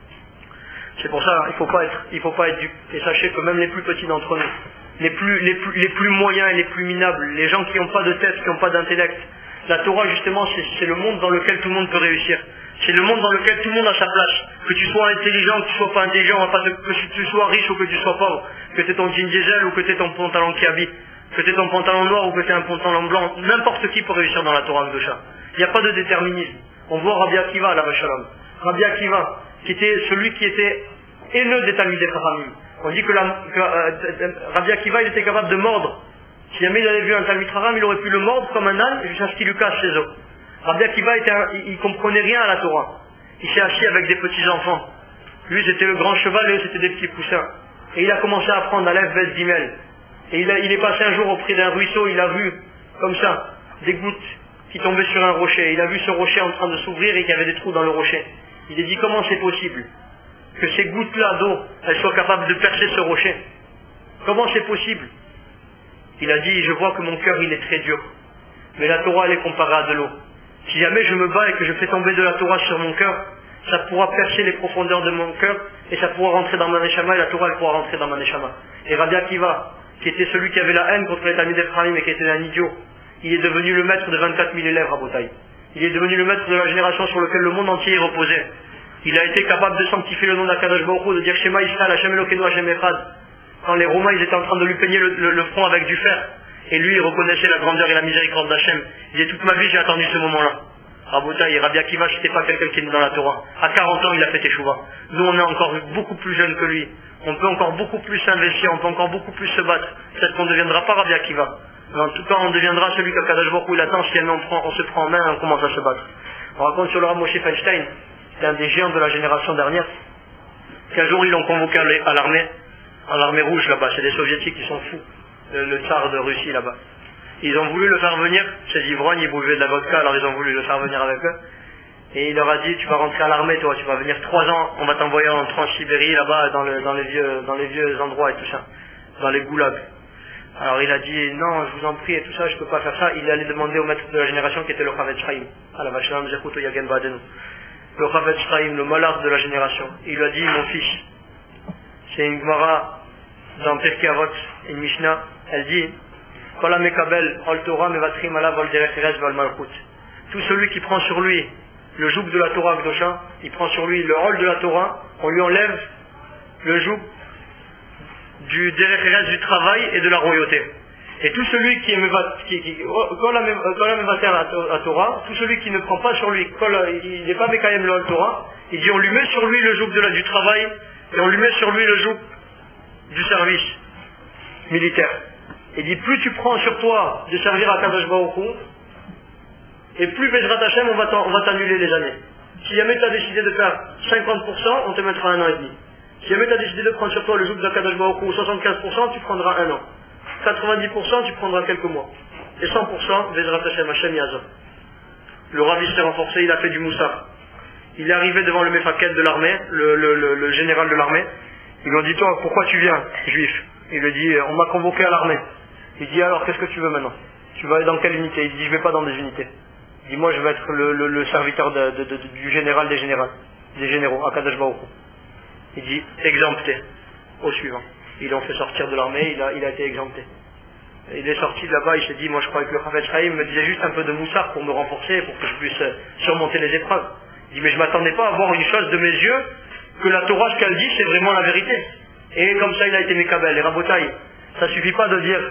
C'est pour ça, il faut pas être dupe. Et sachez que même les plus petits d'entre nous, les plus moyens et les plus minables, les gens qui n'ont pas de tête, qui n'ont pas d'intellect, la Torah justement c'est le monde dans lequel tout le monde peut réussir. C'est le monde dans lequel tout le monde a sa place. Que tu sois intelligent, que tu sois pas intelligent, que tu sois riche ou que tu sois pauvre, que tu aies ton jean diesel ou que tu aies ton pantalon kiabi, que tu aies ton pantalon noir ou que tu aies un pantalon blanc, n'importe qui peut réussir dans la Torah Kedusha. Il n'y a pas de déterminisme. On voit Rabbi Akiva là, Shalom. Rabbi Akiva, qui était celui qui était haineux des Talmidei Chachamim. On dit que Rabbi Akiva il était capable de mordre. Si jamais il avait vu un Talmid Chacham, il aurait pu le mordre comme un âne jusqu'à ce qu'il lui casse ses os. Rabbi Akiva il comprenait rien à la Torah. Il s'est assis avec des petits enfants. Lui c'était le grand cheval et eux c'était des petits poussins. Et il a commencé à apprendre Aleph, Bet, Gimel. Et il est passé un jour auprès d'un ruisseau, il a vu, comme ça, des gouttes qui tombaient sur un rocher. Il a vu ce rocher en train de s'ouvrir et qu'il y avait des trous dans le rocher. Il a dit, comment c'est possible que ces gouttes-là d'eau, elles soient capables de percer ce rocher? Comment c'est possible? Il a dit, je vois que mon cœur, il est très dur. Mais la Torah, elle est comparée à de l'eau. Si jamais je me bats et que je fais tomber de la Torah sur mon cœur, ça pourra percer les profondeurs de mon cœur et ça pourra rentrer dans ma neshama et la Torah, elle pourra rentrer dans ma neshama. Et Rabbi Akiva, qui était celui qui avait la haine contre les Talmid Ephraim et qui était un idiot, il est devenu le maître de 24 000 élèves à Botaï. Il est devenu le maître de la génération sur laquelle le monde entier est reposé. Il a été capable de sanctifier le nom d'Akadosh Baruch Hu, de dire Shema Israël, Hashem Elokeinu, Hashem Echad. Quand les Romains ils étaient en train de lui peigner le front avec du fer, et lui il reconnaissait la grandeur et la miséricorde d'Hachem. Il dit, toute ma vie j'ai attendu ce moment-là. Rabotaï, Rabbi Akiva, c'était pas quelqu'un qui est né dans la Torah. À 40 ans il a fait Teshuvah. Nous on est encore beaucoup plus jeunes que lui. On peut encore beaucoup plus s'investir, on peut encore beaucoup plus se battre. Peut-être qu'on ne deviendra pas Rabbi Akiva. Mais en tout cas on deviendra celui qu'Akadosh Baruch Hu il attend si jamais on se prend en main et on commence à se battre. On raconte sur le Rav Moshe Feinstein, c'est un des géants de la génération dernière, qu'un jour ils l'ont convoqué à l'armée rouge là-bas, c'est des soviétiques qui sont fous, le tsar de Russie là-bas. Ils ont voulu le faire venir, ces ivrognes, ils buvaient de la vodka, alors ils ont voulu le faire venir avec eux. Et il leur a dit, tu vas rentrer à l'armée toi, tu vas venir 3 ans, on va t'envoyer en Transsibérie là-bas, dans les vieux endroits et tout ça, dans les goulags. Alors il a dit, non, je vous en prie et tout ça, je peux pas faire ça. Il allait demander au maître de la génération qui était le Chavetz Chaim, à la Vachanam Zekuto Yagen Badenu. Le Chavetz Chaim, le malard de la génération. Il lui a dit, mon fils, c'est une Gemara dans Pirkei Avot, une Mishnah, elle dit, Kol HaMekabel Ol Torah Mevatrim Alav Ol Derech Eretz Val Malchut. Tout celui qui prend sur lui le joug de la Torah Kdosha, il prend sur lui le rôle de la Torah, on lui enlève le joug du Derech Eretz, du travail et de la royauté. Et tout celui qui Kol HaMevater à Torah, tout celui qui ne prend pas sur lui, il n'est pas Mekayem le Torah, il dit on lui met sur lui le joug du travail et on lui met sur lui le joug du service militaire. Il dit plus tu prends sur toi de servir à Kadosh Baruch Hu, et plus Bezrat Hashem on va t'annuler les années. Si jamais tu as décidé de faire 50%, on te mettra 1 an et demi. Si jamais tu as décidé de prendre sur toi le joug de Kadosh Baruch Hu 75%, tu prendras 1 an. 90% tu prendras quelques mois. Et 100% Bezrat Hashem Hashem Yazov. Le Rav s'est renforcé, il a fait du moussaf. Il est arrivé devant le Mefaket de l'armée, le général de l'armée. Ils lui ont dit, toi, pourquoi tu viens, juif? Il lui dit, on m'a convoqué à l'armée. Il dit, alors, qu'est-ce que tu veux maintenant? Tu vas aller dans quelle unité? Il dit, je vais pas dans des unités. Il dit, moi, je vais être le serviteur du général des généraux, Akadosh Baruch Hu. Il dit, exempté, au suivant. Ils l'ont fait sortir de l'armée, il a été exempté. Il est sorti de là-bas, il s'est dit, moi, je crois que le Chavetz Chaim me disait juste un peu de moussard pour me renforcer, pour que je puisse surmonter les épreuves. Il dit, mais je m'attendais pas à voir une chose de mes yeux, que la Torah, ce qu'elle dit, c'est vraiment la vérité. Et comme ça, il a été Mekabel. Et Rabotaï, ça suffit pas de dire,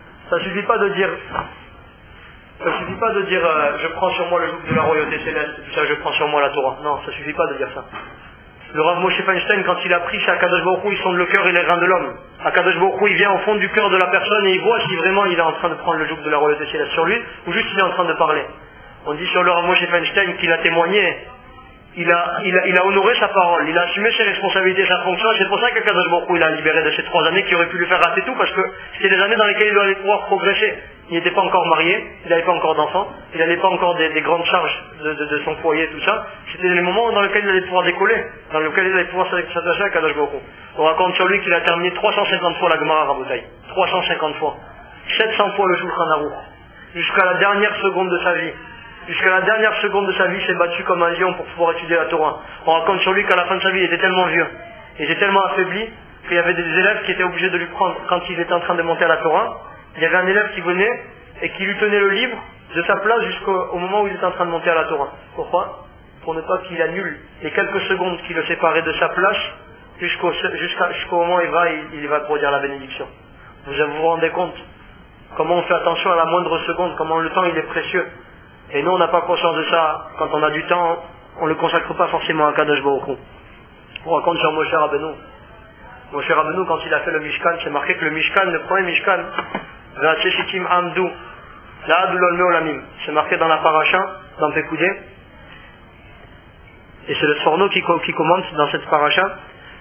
je prends sur moi le joug de la royauté céleste, tout ça, je prends sur moi la Torah. Non, ça suffit pas de dire ça. Le Rav Moshe Feinstein, quand il a pris chez Akadosh Baruch Hu, il sonde le cœur et les reins de l'homme. Akadosh Baruch Hu, il vient au fond du cœur de la personne et il voit si vraiment il est en train de prendre le joug de la royauté céleste sur lui, ou juste il est en train de parler. On dit sur le Rav Moshe Feinstein qu'il a témoigné, il a honoré sa parole, il a assumé ses responsabilités, sa fonction, et c'est pour ça qu'Akadosh Baruch Hu, il a libéré de ces 3 années qui auraient pu lui faire rater tout, parce que c'était des années dans lesquelles il allait pouvoir progresser. Il n'était pas encore marié, il n'avait pas encore d'enfants, il n'avait pas encore des grandes charges de son foyer, tout ça. C'était les moments dans lesquels il allait pouvoir décoller, dans lesquels il allait pouvoir s'attacher à Akadosh Baruch Hu. On raconte sur lui qu'il a terminé 350 fois la Gemara Rabotaï. 350 fois. 700 fois le Shulchan Aruch. Jusqu'à la dernière seconde de sa vie. Jusqu'à la dernière seconde de sa vie, il s'est battu comme un lion pour pouvoir étudier la Torah. On raconte sur lui qu'à la fin de sa vie, il était tellement vieux, il était tellement affaibli, qu'il y avait des élèves qui étaient obligés de lui prendre, quand il était en train de monter à la Torah, il y avait un élève qui venait et qui lui tenait le livre de sa place jusqu'au moment où il était en train de monter à la Torah. Pourquoi? Pour ne pas qu'il annule les quelques secondes qui le séparaient de sa place jusqu'au moment où il va pour dire la bénédiction. Vous vous rendez compte comment on fait attention à la moindre seconde, comment le temps il est précieux. Et nous on n'a pas conscience de ça. Quand on a du temps, on ne le consacre pas forcément à Kadosh Baruch Hu. On raconte sur Moshe Rabbeinu. Moshe Rabbeinu, quand il a fait le Mishkan, c'est marqué que le Mishkan, le premier Mishkan, V'atzeshitim Amdu, La'adu Lol Meolamim. C'est marqué dans la paracha, dans Pekoudé. Et c'est le Sforno qui commente dans cette paracha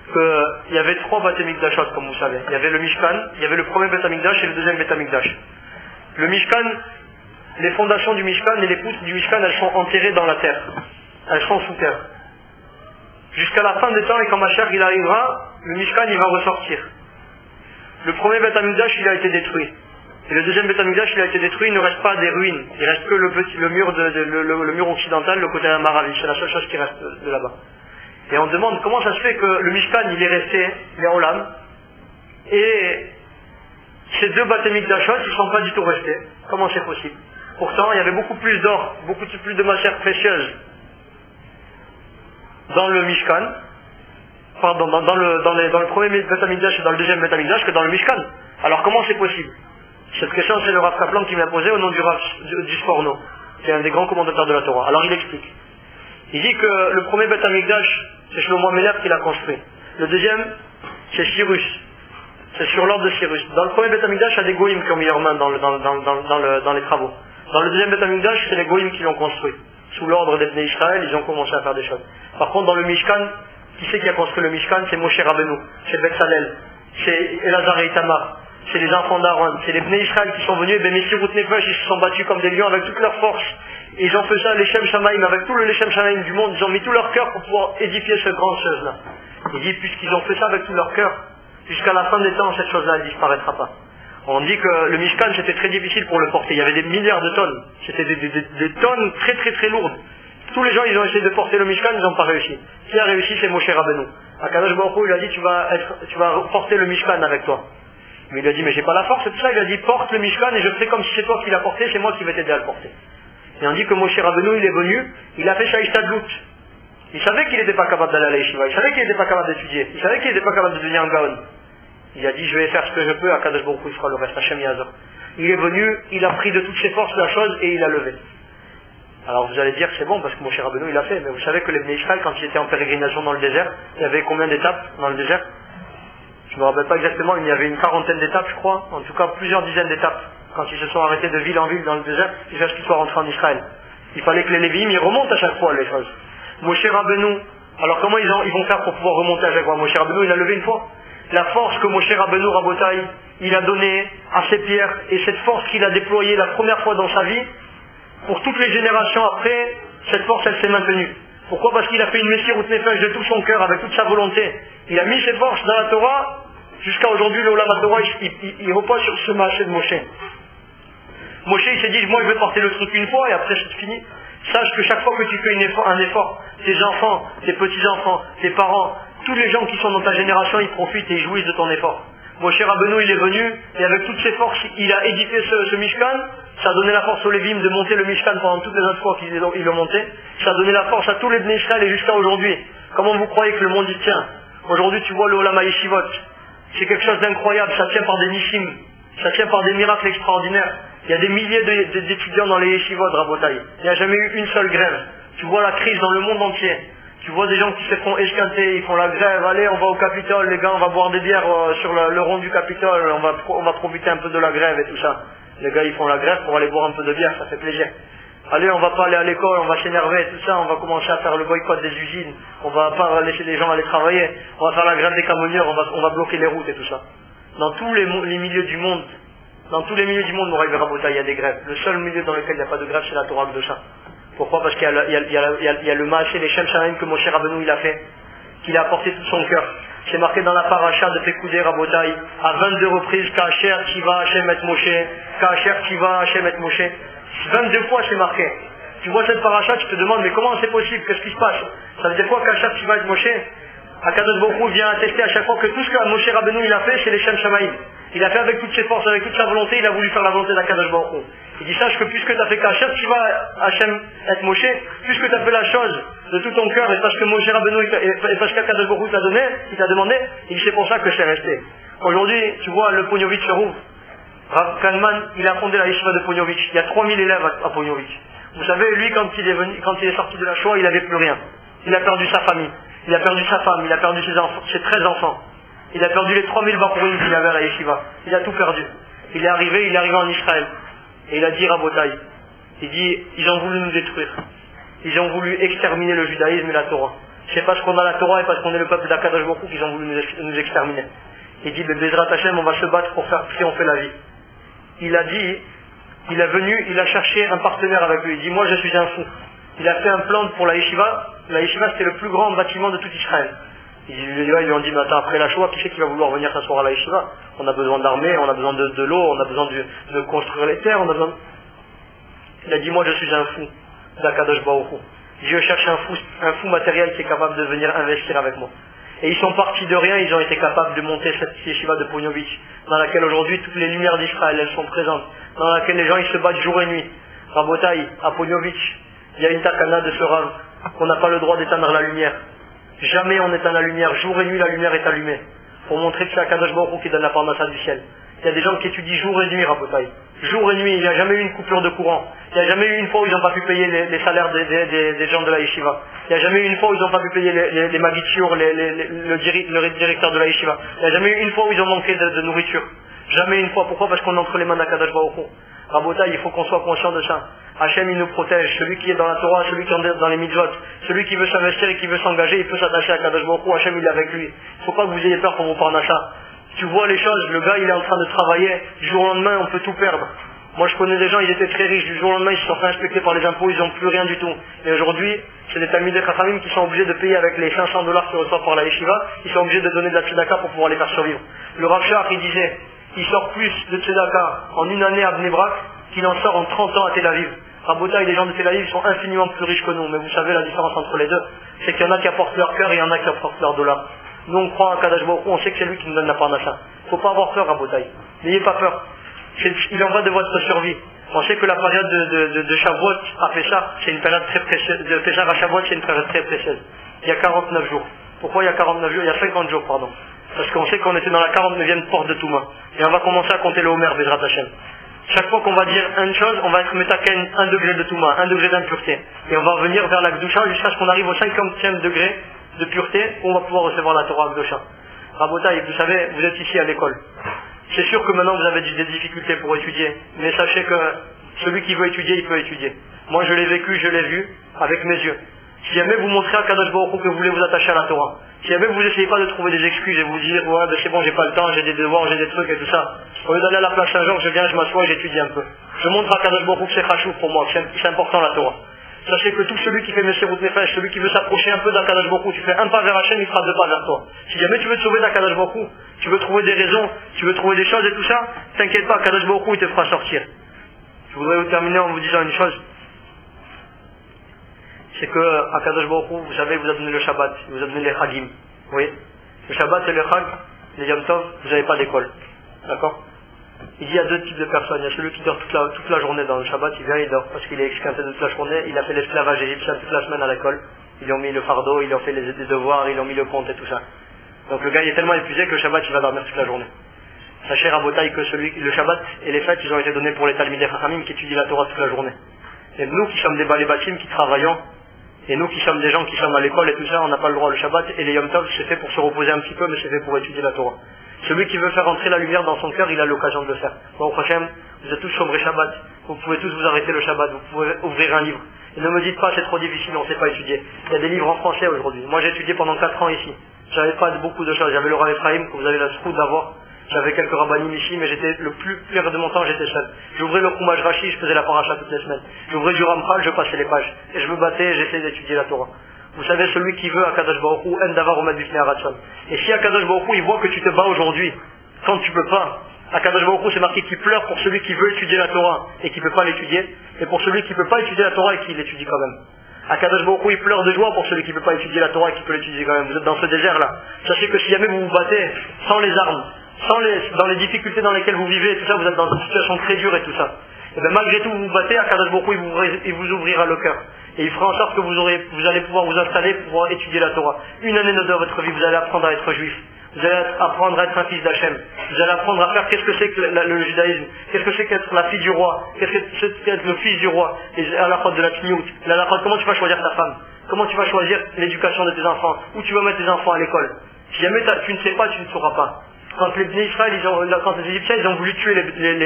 qu'il y avait 3 Beth Amikdashot, comme vous savez. Il y avait le Mishkan, il y avait le premier Beth Amikdash et le deuxième Beth Amikdash. Le Mishkan, les fondations du Mishkan et les poutres du Mishkan, elles sont enterrées dans la terre. Elles sont sous terre. Jusqu'à la fin des temps, et quand Mashiach il arrivera, le Mishkan il va ressortir. Le premier Beth Amikdash il a été détruit. Et le deuxième Beth Amikdash il a été détruit, il ne reste pas des ruines. Il reste que le mur occidental, le côté Maravi. C'est la seule chose qui reste de là-bas. Et on demande comment ça se fait que le Mishkan il est resté, les Olam, et ces 2 Beth Amikdashot ils ne sont pas du tout restés. Comment c'est possible? Pourtant il y avait beaucoup plus d'or, beaucoup plus de matières précieuses dans le Mishkan, pardon, dans le premier Beth Amikdash et dans le deuxième Beth Amikdash que dans le Mishkan. Alors comment c'est possible? Cette question c'est le Rav Kaplan qui m'a posée au nom du Sforno, qui est un des grands commentateurs de la Torah. Alors il explique. Il dit que le premier Beth Amikdash, c'est Shlomo Ameler qui l'a construit. Le deuxième, c'est Cyrus. C'est sur l'ordre de Cyrus. Dans le premier Beth Amikdash, il y a des Goïm qui ont mis leurs mains dans les travaux. Dans le deuxième Beth Amikdash, c'est les Goïm qui l'ont construit. Sous l'ordre des Bnei Israël, ils ont commencé à faire des choses. Par contre, dans le Mishkan, qui c'est qui a construit le Mishkan? C'est Moshe Rabbeinu, c'est Betzalel, c'est Elazar et Itamar, c'est les enfants d'Aaron, c'est les Bnei Israël qui sont venus, et Messirut Nefesh, ils se sont battus comme des lions avec toute leur force. Et ils ont fait ça, les Shem Shamaim, avec tout le Shem Shamaim du monde, ils ont mis tout leur cœur pour pouvoir édifier cette grande chose-là. Il dit, puisqu'ils ont fait ça avec tout leur cœur, jusqu'à la fin des temps, cette chose-là ne disparaîtra pas. On dit que le Mishkan, c'était très difficile pour le porter. Il y avait des milliards de tonnes. C'était des tonnes très très très lourdes. Tous les gens, ils ont essayé de porter le Mishkan, ils n'ont pas réussi. Qui a réussi, c'est Moshe Rabbeinu. Akadosh Baruch Hu, il a dit, tu vas porter le Mishkan avec toi. Mais il a dit, mais j'ai pas la force, c'est tout ça. Il a dit, porte le Mishkan et je ferai comme si c'est toi qui l'as porté, c'est moi qui vais t'aider à le porter. Et on dit que Moshe Rabbeinu, il est venu, il a fait Shaïstadlout. Il savait qu'il n'était pas capable d'aller à la yeshiva, il savait qu'il n'était pas capable d'étudier, il savait qu'il n'était pas capable de devenir un gaon. Il a dit, je vais faire ce que je peux, Akadosh Baruch Hu fera le reste, Hashem Yazor. Il est venu, il a pris de toutes ses forces la chose et il a levé. Alors vous allez dire que c'est bon parce que Moshe Rabbeinu il a fait, mais vous savez que les Bnei Israël, quand ils étaient en pérégrination dans le désert, il y avait combien d'étapes dans le désert? Je ne me rappelle pas exactement, il y avait une 40aine d'étapes je crois, en tout cas plusieurs dizaines d'étapes. Quand ils se sont arrêtés de ville en ville dans le désert, jusqu'à ce qu'ils soient rentrés en Israël. Il fallait que les Lévi'im ils remontent à chaque fois les choses. Moshe Rabbeinu, alors comment ils vont faire pour pouvoir remonter à chaque fois? Moshe Rabbeinu il a levé une fois. La force que Moshe Rabbeinu Rabotai, il a donnée à ses pierres, et cette force qu'il a déployée la première fois dans sa vie, pour toutes les générations après, cette force elle s'est maintenue. Pourquoi? Parce qu'il a fait une Messirut Nefesh de tout son cœur, avec toute sa volonté. Il a mis ses forces dans la Torah, jusqu'à aujourd'hui le Olam Torah, il repose sur ce marché de Moshe. Moshe il s'est dit, moi je vais porter le truc une fois et après c'est fini. Sache que chaque fois que tu fais un effort, tes enfants, tes petits-enfants, tes parents, tous les gens qui sont dans ta génération, ils profitent et ils jouissent de ton effort. Moshe Rabbeinu, il est venu, et avec toutes ses forces, il a édité ce Mishkan, ça a donné la force aux Lévim de monter le Mishkan pendant toutes les autres fois qu'ils l'ont monté, ça a donné la force à tous les Bnei Israël et jusqu'à aujourd'hui. Comment vous croyez que le monde y tient? Aujourd'hui, tu vois le Olam HaYeshivot, c'est quelque chose d'incroyable, ça tient par des nishim, ça tient par des miracles extraordinaires. Il y a des milliers d'étudiants dans les yeshivot, Rabotai. Il n'y a jamais eu une seule grève. Tu vois la crise dans le monde entier. Tu vois des gens qui se font esquinter, ils font la grève, allez on va au Capitole, les gars on va boire des bières sur le rond du Capitole, on va profiter un peu de la grève et tout ça. Les gars ils font la grève pour aller boire un peu de bière, ça fait plaisir. Allez on va pas aller à l'école, on va s'énerver et tout ça, on va commencer à faire le boycott des usines, on va pas laisser les gens aller travailler, on va faire la grève des camionneurs, on va bloquer les routes et tout ça. Dans tous les milieux du monde, Moraï Rabotai, il y a des grèves. Le seul milieu dans lequel il n'y a pas de grève, c'est la Torah Kedoshah. Pourquoi? Parce qu'il y a le Maaché, les Shem Shamaim que Moshe Rabbeinu il a fait, qu'il a apporté tout son cœur. C'est marqué dans la paracha de Pekoudé Rabotai, à 22 reprises, Kacher, Tiva, Hashem et Moshe, Kacher, Tiva, Hashem et Moshe. 22 fois c'est marqué. Tu vois cette paracha, tu te demandes, mais comment c'est possible? Qu'est-ce qui se passe? Ça veut dire quoi, Kacher, Tiva et Moshe? Akadosh Baruch Hu vient attester à chaque fois que tout ce que Moshe Rabbeinu il a fait, c'est les Shem Shamaim. Il a fait avec toutes ses forces, avec toute sa volonté, il a voulu faire la volonté d'Akadosh Baruch Hu. Il dit, sache que puisque tu as fait Kacher, tu vas Hashem et Moshe, puisque tu as fait la chose de tout ton cœur, et parce que Moshe Rabbeinu, et parce qu'Akadosh Baruch Hu t'a donné, il t'a demandé, il dit, c'est pour ça que c'est resté. Aujourd'hui, tu vois, le Pognovitch se rouvre. Rav Kalman, il a fondé la yeshiva de Pognovitch. Il y a 3000 élèves à Pognovitch. Vous savez, lui, quand il est sorti de la Shoah, il n'avait plus rien. Il a perdu sa famille. Il a perdu sa femme, il a perdu ses 13 enfants. Il a perdu les 3000 Bakurim qu'il avait à la yeshiva. Il a tout perdu. Il est arrivé en Israël. Et il a dit Rabotai. Il dit, ils ont voulu nous détruire. Ils ont voulu exterminer le judaïsme et la Torah. C'est parce qu'on a la Torah et parce qu'on est le peuple d'Akadosh Baruch Hu qu'ils ont voulu nous exterminer. Il dit, Bezrat Hashem, on va se battre pour faire triompher la vie. Il a dit, il est venu, il a cherché un partenaire avec lui. Il dit, moi je suis un fou. Il a fait un plan pour la yeshiva. La yeshiva c'était le plus grand bâtiment de tout Israël. Ils lui ont dit, mais attends, après la Shoah, qui c'est qui va vouloir venir s'asseoir à la yeshiva? On a besoin d'armée, on a besoin de l'eau, on a besoin de construire les terres, on a besoin... Il a dit, moi je suis un fou d'Akadosh Baruch Hu. Je cherche un fou matériel qui est capable de venir investir avec moi. Et ils sont partis de rien, ils ont été capables de monter cette yeshiva de Pognovitch, dans laquelle aujourd'hui toutes les lumières d'Israël, elles sont présentes, dans laquelle les gens ils se battent jour et nuit. Rabotaï, à Pognovitch, il y a une takana de ce Rav, qu'on n'a pas le droit d'éteindre la lumière. Jamais on éteint la lumière, jour et nuit la lumière est allumée, pour montrer que c'est Akadosh Baruch Hu qui donne la parnassa du ciel. Il y a des gens qui étudient jour et nuit, Rabotaï. Jour et nuit, il n'y a jamais eu une coupure de courant. Il n'y a jamais eu une fois où ils n'ont pas pu payer les salaires des gens de la yeshiva. Il n'y a jamais eu une fois où ils n'ont pas pu payer les magitiours, le directeur de la yeshiva. Il n'y a jamais eu une fois où ils ont manqué de nourriture. Jamais une fois. Pourquoi? Parce qu'on est entre les mains d'Akadosh Baruch Hu. Rabotaï, il faut qu'on soit conscient de ça. Hachem, il nous protège. Celui qui est dans la Torah, celui qui est dans les mitzvot, celui qui veut s'investir et qui veut s'engager, il peut s'attacher à Akadosh Baruch Hu. Hachem, il est avec lui. Il ne faut pas que vous ayez peur pour vos parnassa. Tu vois les choses, le gars il est en train de travailler, du jour au lendemain on peut tout perdre. Moi je connais des gens, ils étaient très riches, du jour au lendemain ils se sont fait inspecter par les impôts, ils n'ont plus rien du tout. Et aujourd'hui, c'est des Talmidei Chachamim qui sont obligés de payer avec les $500 qu'ils reçoivent par la yeshiva, ils sont obligés de donner de la tzedaka pour pouvoir les faire survivre. Le Rav Shach il disait, il sort plus de tzedaka en une année à Bnei Brak qu'il en sort en 30 ans à Tel Aviv. Rabotaï, les gens de Tel Aviv sont infiniment plus riches que nous, mais vous savez la différence entre les deux, c'est qu'il y en a qui apportent leur cœur et il y en a qui apportent leur dollar. Nous on croit en Akadosh Baruch Hu, on sait que c'est lui qui nous donne la parnassa. Il ne faut pas avoir peur à Rabotaï. N'ayez pas peur. Il en va de votre survie. On sait que la période de Shavuot à Pessah, c'est une période très précieuse. De Pessah à Shavuot, c'est une période très précieuse. Il y a 49 jours. Pourquoi il y a 49 jours? Il y a 50 jours, pardon. Parce qu'on sait qu'on était dans la 49e porte de Touma. Et on va commencer à compter le Homer, Bezrat Hashem. Chaque fois qu'on va dire une chose, on va être metaken 1 degré de Touma, 1 degré d'impureté. Et on va revenir vers la Gdusha jusqu'à ce qu'on arrive au 50e degré de pureté où on va pouvoir recevoir la Torah Gdusha. Rabotaï, vous savez, vous êtes ici à l'école. C'est sûr que maintenant vous avez des difficultés pour étudier, mais sachez que celui qui veut étudier, il peut étudier. Moi je l'ai vécu, je l'ai vu avec mes yeux. Si jamais vous montrez à Kadosh Baruch Hu que vous voulez vous attacher à la Torah, si jamais vous n'essayez pas de trouver des excuses et vous dire ouais ben c'est bon, j'ai pas le temps, j'ai des devoirs, j'ai des trucs et tout ça, au lieu d'aller à la place Saint-Georges, je viens, je m'assois et j'étudie un peu. Je montre à Kadosh Baruch Hu que c'est chachouf pour moi, que c'est important la Torah. Sachez que tout celui qui fait Messirut Nefesh, celui qui veut s'approcher un peu d'Akadosh Baruch Hu, tu fais un pas vers Hachem, il fera 2 pas vers toi. Si jamais tu veux te sauver d'Akadosh Baruch Hu, tu veux trouver des raisons, tu veux trouver des choses et tout ça, t'inquiète pas, Akadosh Baruch Hu, il te fera sortir. Je voudrais vous terminer en vous disant une chose. C'est que Akadosh Baruch Hu, vous savez, il vous a donné le Shabbat, il vous a donné les Chagim. Oui. Le Shabbat et le Chag, les Yom Tov, vous n'avez pas d'école. D'accord? Il dit il y a 2 types de personnes. Il y a celui qui dort toute la journée dans le Shabbat, il vient, il dort parce qu'il est exquinté toute la journée, il a fait l'esclavage égyptien toute la semaine à l'école, ils lui ont mis le fardeau, ils lui ont fait les devoirs, ils lui ont mis le compte et tout ça. Donc le gars il est tellement épuisé que le Shabbat il va dormir toute la journée. Sachez Rabotaï que le Shabbat et les fêtes ils ont été donnés pour les Talmidei Chachamim qui étudient la Torah toute la journée. Et nous qui sommes des balébatim qui travaillons, et nous qui sommes des gens qui sommes à l'école et tout ça, on n'a pas le droit. Le Shabbat et les Yom Tov c'est fait pour se reposer un petit peu, mais c'est fait pour étudier la Torah. Celui qui veut faire entrer la lumière dans son cœur, il a l'occasion de le faire. Bon, Hachem, vous êtes tous chômés Shabbat, vous pouvez tous vous arrêter le Shabbat, vous pouvez ouvrir un livre. Et ne me dites pas c'est trop difficile, on ne sait pas étudier. Il y a des livres en français aujourd'hui. Moi j'ai étudié pendant 4 ans ici. J'avais pas beaucoup de choses. J'avais le Rav Ephraim, que vous avez la chance d'avoir. J'avais quelques rabbanim ici, mais j'étais le plus clair de mon temps, j'étais seul. J'ouvrais le Chumash Rashi, je faisais la paracha toutes les semaines. J'ouvrais du Ramchal, je passais les pages. Et je me battais et j'essayais d'étudier la Torah. Vous savez, celui qui veut Akadosh Baruch Hu, en davar omed bifnei haratson. Et si Akadosh Baruch Hu, il voit que tu te bats aujourd'hui, quand tu peux pas, Akadosh Baruch Hu, c'est marqué qu'il pleure pour celui qui veut étudier la Torah et qui peut pas l'étudier, et pour celui qui peut pas étudier la Torah et qui l'étudie quand même. Akadosh Baruch Hu, il pleure de joie pour celui qui peut pas étudier la Torah et qui peut l'étudier quand même. Vous êtes dans ce désert-là. Sachez que si jamais vous vous battez sans les armes, dans les difficultés dans lesquelles vous vivez et tout ça, vous êtes dans une situation très dure et tout ça. Et bien malgré tout, vous vous battez, Akadosh Baruch Hu, il vous ouvrira le cœur. Et il fera en sorte que vous allez pouvoir vous installer pour pouvoir étudier la Torah. Une année de votre vie, vous allez apprendre à être juif. Vous allez apprendre à être un fils d'Hachem. Vous allez apprendre à faire qu'est-ce que c'est que le judaïsme. Qu'est-ce que c'est qu'être la fille du roi. Qu'est-ce que c'est qu'être le fils du roi. Et à la fois de la kniout. Comment tu vas choisir ta femme. Comment tu vas choisir l'éducation de tes enfants. Où tu vas mettre tes enfants à l'école. Si jamais tu ne sais pas, tu ne sauras pas. Quand les Bnei Israël, quand les Égyptiens, ils ont voulu tuer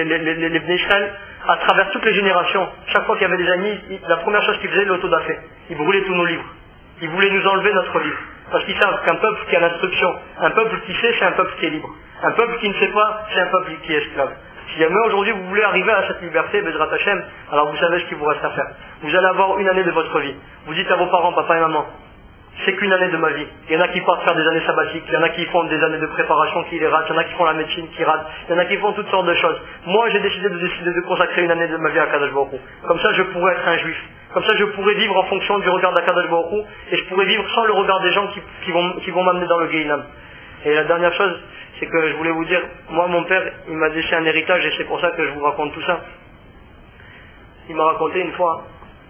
les Bnei Israël à travers toutes les générations. Chaque fois qu'il y avait des amis, la première chose qu'ils faisaient, l'autodafé. Ils brûlaient tous nos livres. Ils voulaient nous enlever notre vie. Parce qu'ils savent qu'un peuple qui a l'instruction, un peuple qui sait, c'est un peuple qui est libre. Un peuple qui ne sait pas, c'est un peuple qui est esclave. Si jamais aujourd'hui vous voulez arriver à cette liberté, Bezrat Hashem, alors vous savez ce qu'il vous reste à faire. Vous allez avoir une année de votre vie. Vous dites à vos parents, papa et maman, c'est qu'une année de ma vie. Il y en a qui partent faire des années sabbatiques, il y en a qui font des années de préparation qui les ratent, il y en a qui font la médecine qui rate, il y en a qui font toutes sortes de choses. Moi, j'ai décidé de consacrer une année de ma vie à Kadosh Baruch Hu. Comme ça, je pourrais être un juif. Comme ça, je pourrais vivre en fonction du regard d'Akadosh Baruch Hu, et je pourrais vivre sans le regard des gens qui vont m'amener dans le Gehinam. Et la dernière chose, c'est que je voulais vous dire, moi, mon père, il m'a laissé un héritage, et c'est pour ça que je vous raconte tout ça. Il m'a raconté une fois,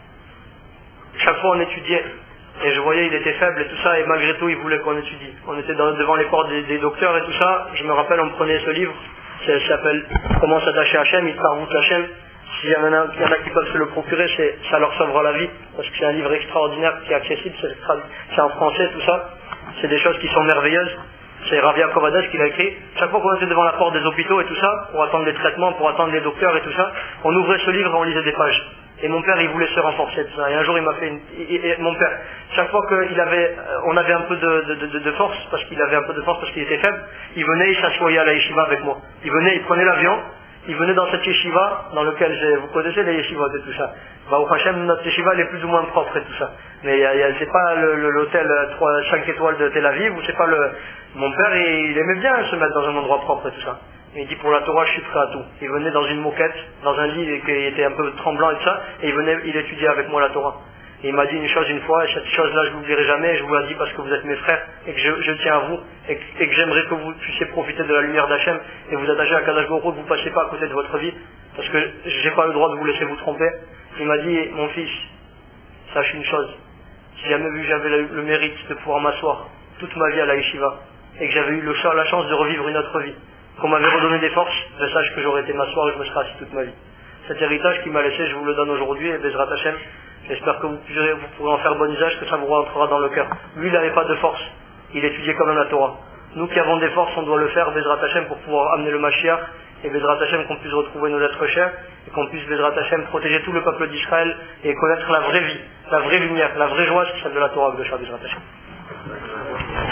chaque fois on étudiait, et je voyais il était faible et tout ça, et malgré tout il voulait qu'on étudie. On était devant les portes des docteurs et tout ça. Je me rappelle, on prenait ce livre, ça s'appelle Comment s'attacher à Hachem, Istarvout Hachem. S'il y en a qui peuvent se le procurer, ça leur sauvera la vie, parce que c'est un livre extraordinaire qui est accessible, c'est en français tout ça. C'est des choses qui sont merveilleuses. C'est Rav Yaakov Adès qui l'a écrit. Chaque fois qu'on était devant la porte des hôpitaux et tout ça, pour attendre les traitements, pour attendre les docteurs et tout ça, on ouvrait ce livre et on lisait des pages. Et mon père, il voulait se renforcer de ça. Et un jour, il m'a fait mon père, chaque fois on avait un peu de force, parce qu'il avait un peu de force parce qu'il était faible, il venait, il s'assoyait à la yeshiva avec moi. Il venait, il prenait l'avion, il venait dans cette yeshiva, dans lequel vous connaissez les yeshivas et tout ça. Au Hachem, notre yeshiva, elle est plus ou moins propre et tout ça. Mais c'est pas l'hôtel 5 étoiles de Tel Aviv, ou c'est pas mon père, il aimait bien se mettre dans un endroit propre et tout ça. Il dit, pour la Torah, je suis prêt à tout. Il venait dans une moquette, dans un lit qui était un peu tremblant et tout ça, et il étudiait avec moi la Torah. Et il m'a dit une chose une fois, et cette chose-là je vous le dirai jamais, et je vous la dis parce que vous êtes mes frères, et que je tiens à vous, et que j'aimerais que vous puissiez profiter de la lumière d'Hachem, et vous attacher à Kadosh Baruch Hu, que vous ne passiez pas à côté de votre vie, parce que j'ai pas le droit de vous laisser vous tromper. Il m'a dit, mon fils, sache une chose, si jamais j'avais le mérite de pouvoir m'asseoir toute ma vie à la yeshiva, et que j'avais eu la chance de revivre une autre vie, qu'on m'avait redonné des forces, je sache que j'aurais été m'asseoir et je me serais assis toute ma vie. Cet héritage qu'il m'a laissé, je vous le donne aujourd'hui, et Bezrat Hashem, j'espère que vous pourrez en faire bon usage, que ça vous rentrera dans le cœur. Lui, il n'avait pas de force, il étudiait quand même la Torah. Nous qui avons des forces, on doit le faire, Bezrat Hashem, pour pouvoir amener le Mashiach, et Bezrat Hashem, qu'on puisse retrouver nos êtres chers, et qu'on puisse, Bezrat Hashem, protéger tout le peuple d'Israël, et connaître la vraie vie, la vraie lumière, la vraie joie, c'est celle de la Torah, de Bezrat Hashem.